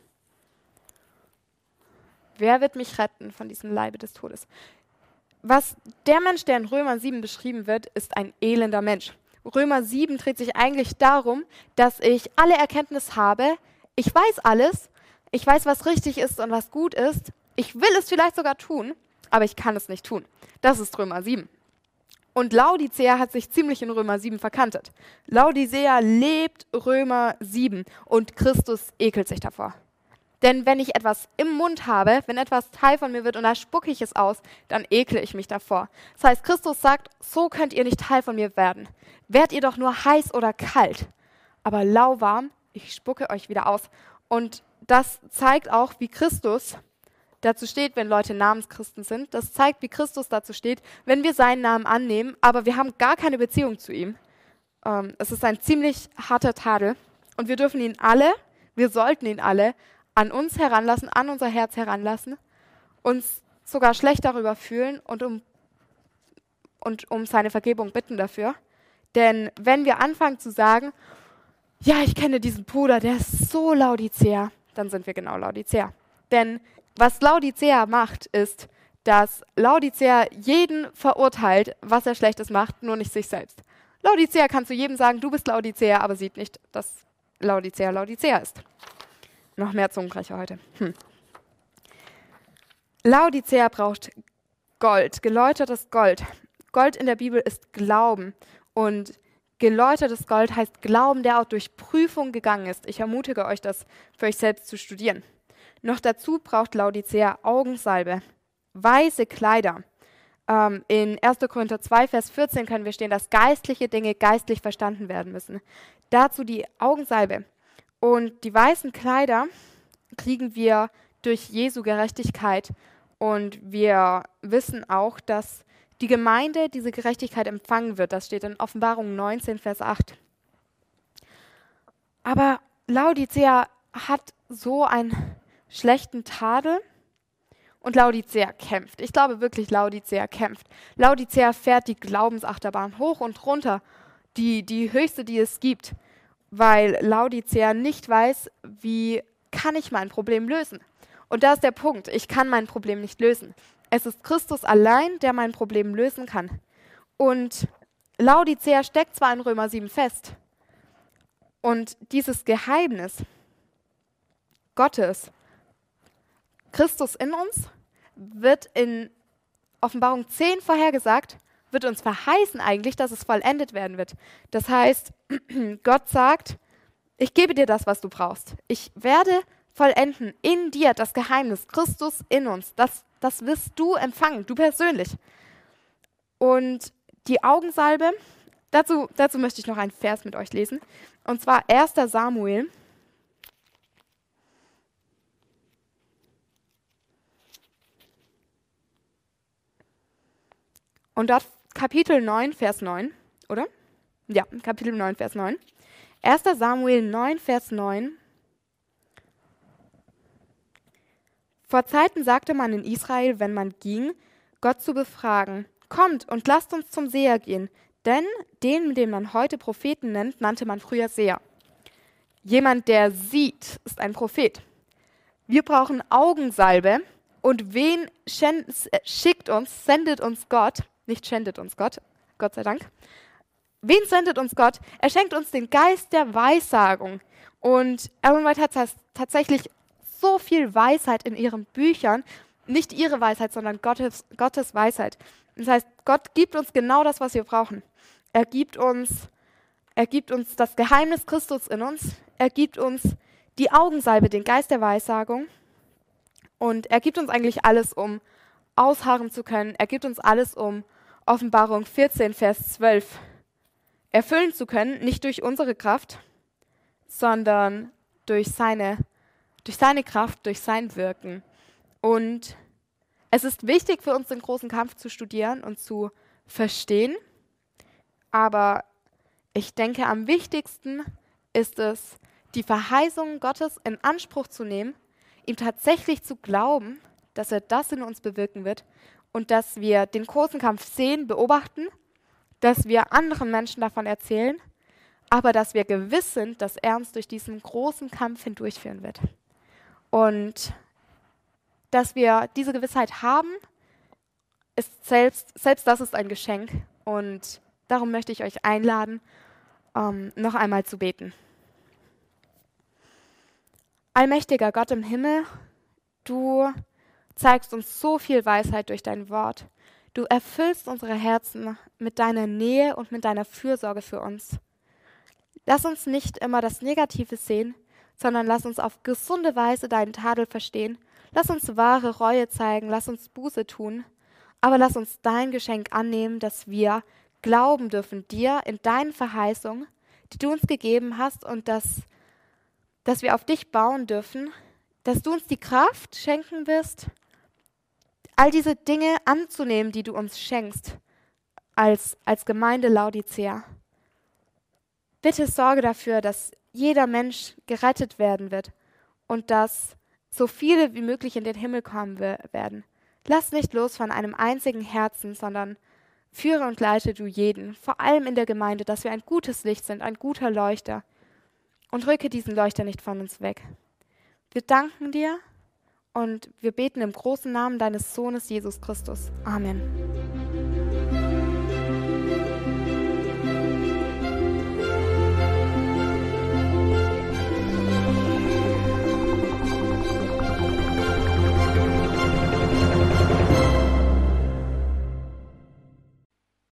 Wer wird mich retten von diesem Leibe des Todes? Was der Mensch, der in Römer sieben beschrieben wird, ist ein elender Mensch. Römer sieben dreht sich eigentlich darum, dass ich alle Erkenntnis habe, ich weiß alles, ich weiß, was richtig ist und was gut ist, ich will es vielleicht sogar tun, aber ich kann es nicht tun. Das ist Römer sieben. Und Laodicea hat sich ziemlich in Römer sieben verkantet. Laodicea lebt Römer sieben und Christus ekelt sich davor. Denn wenn ich etwas im Mund habe, wenn etwas Teil von mir wird und da spucke ich es aus, dann ekle ich mich davor. Das heißt, Christus sagt, so könnt ihr nicht Teil von mir werden. Werdet ihr doch nur heiß oder kalt, aber lauwarm, ich spucke euch wieder aus. Und das zeigt auch, wie Christus dazu steht, wenn Leute Namenschristen sind. Das zeigt, wie Christus dazu steht, wenn wir seinen Namen annehmen, aber wir haben gar keine Beziehung zu ihm. Ähm, es ist ein ziemlich harter Tadel und wir dürfen ihn alle, wir sollten ihn alle an uns heranlassen, an unser Herz heranlassen, uns sogar schlecht darüber fühlen und um, und um seine Vergebung bitten dafür. Denn wenn wir anfangen zu sagen, ja, ich kenne diesen Bruder, der ist so Laodicea, dann sind wir genau Laodicea. Denn was Laodicea macht, ist, dass Laodicea jeden verurteilt, was er Schlechtes macht, nur nicht sich selbst. Laodicea kann zu jedem sagen, du bist Laodicea, aber sieht nicht, dass Laodicea Laodicea ist. Noch mehr Zungenbrecher heute. Hm. Laodicea braucht Gold, geläutertes Gold. Gold in der Bibel ist Glauben. Und geläutertes Gold heißt Glauben, der auch durch Prüfung gegangen ist. Ich ermutige euch, das für euch selbst zu studieren. Noch dazu braucht Laodicea Augensalbe, weiße Kleider. Ähm, in erster Korinther zwei, Vers vierzehn können wir stehen, dass geistliche Dinge geistlich verstanden werden müssen. Dazu die Augensalbe. Und die weißen Kleider kriegen wir durch Jesu Gerechtigkeit. Und wir wissen auch, dass die Gemeinde diese Gerechtigkeit empfangen wird. Das steht in Offenbarung neunzehn, Vers acht. Aber Laodicea hat so einen schlechten Tadel und Laodicea kämpft. Ich glaube wirklich, Laodicea kämpft. Laodicea fährt die Glaubensachterbahn hoch und runter, die, die höchste, die es gibt, weil Laodicea nicht weiß, wie kann ich mein Problem lösen. Und da ist der Punkt, ich kann mein Problem nicht lösen. Es ist Christus allein, der mein Problem lösen kann. Und Laodicea steckt zwar in Römer sieben fest, und dieses Geheimnis Gottes, Christus in uns, wird in Offenbarung zehn vorhergesagt, wird uns verheißen eigentlich, dass es vollendet werden wird. Das heißt, Gott sagt, ich gebe dir das, was du brauchst. Ich werde vollenden in dir das Geheimnis, Christus in uns. Das, das wirst du empfangen, du persönlich. Und die Augensalbe, dazu, dazu möchte ich noch einen Vers mit euch lesen. Und zwar erster Samuel. Und dort Kapitel neun, Vers neun, oder? Ja, Kapitel neun, Vers neun. erster Samuel neun, Vers neun. Vor Zeiten sagte man in Israel, wenn man ging, Gott zu befragen, kommt und lasst uns zum Seher gehen, denn den, den man heute Propheten nennt, nannte man früher Seher. Jemand, der sieht, ist ein Prophet. Wir brauchen Augensalbe und wen schickt uns, sendet uns Gott, nicht schändet uns Gott, Gott sei Dank. Wen sendet uns Gott? Er schenkt uns den Geist der Weissagung. Und Ellen White hat tatsächlich so viel Weisheit in ihren Büchern, nicht ihre Weisheit, sondern Gottes, Gottes Weisheit. Das heißt, Gott gibt uns genau das, was wir brauchen. Er gibt uns, er gibt uns das Geheimnis Christus in uns. Er gibt uns die Augensalbe, den Geist der Weissagung. Und er gibt uns eigentlich alles, um ausharren zu können. Er gibt uns alles, um Offenbarung vierzehn, Vers zwölf erfüllen zu können. Nicht durch unsere Kraft, sondern durch seine, durch seine Kraft, durch sein Wirken. Und es ist wichtig für uns, den großen Kampf zu studieren und zu verstehen. Aber ich denke, am wichtigsten ist es, die Verheißungen Gottes in Anspruch zu nehmen, ihm tatsächlich zu glauben, dass er das in uns bewirken wird und dass wir den großen Kampf sehen, beobachten, dass wir anderen Menschen davon erzählen, aber dass wir gewiss sind, dass er uns durch diesen großen Kampf hindurchführen wird. Und dass wir diese Gewissheit haben, ist selbst, selbst das ist ein Geschenk. Und darum möchte ich euch einladen, ähm, noch einmal zu beten. Allmächtiger Gott im Himmel, du zeigst uns so viel Weisheit durch dein Wort. Du erfüllst unsere Herzen mit deiner Nähe und mit deiner Fürsorge für uns. Lass uns nicht immer das Negative sehen, sondern lass uns auf gesunde Weise deinen Tadel verstehen. Lass uns wahre Reue zeigen, lass uns Buße tun, aber lass uns dein Geschenk annehmen, dass wir glauben dürfen dir in deinen Verheißungen, die du uns gegeben hast und dass, dass wir auf dich bauen dürfen, dass du uns die Kraft schenken wirst, all diese Dinge anzunehmen, die du uns schenkst, als, als Gemeinde Laodicea. Bitte sorge dafür, dass jeder Mensch gerettet werden wird und dass so viele wie möglich in den Himmel kommen werden. Lass nicht los von einem einzigen Herzen, sondern führe und leite du jeden, vor allem in der Gemeinde, dass wir ein gutes Licht sind, ein guter Leuchter. Und rücke diesen Leuchter nicht von uns weg. Wir danken dir und wir beten im großen Namen deines Sohnes Jesus Christus. Amen.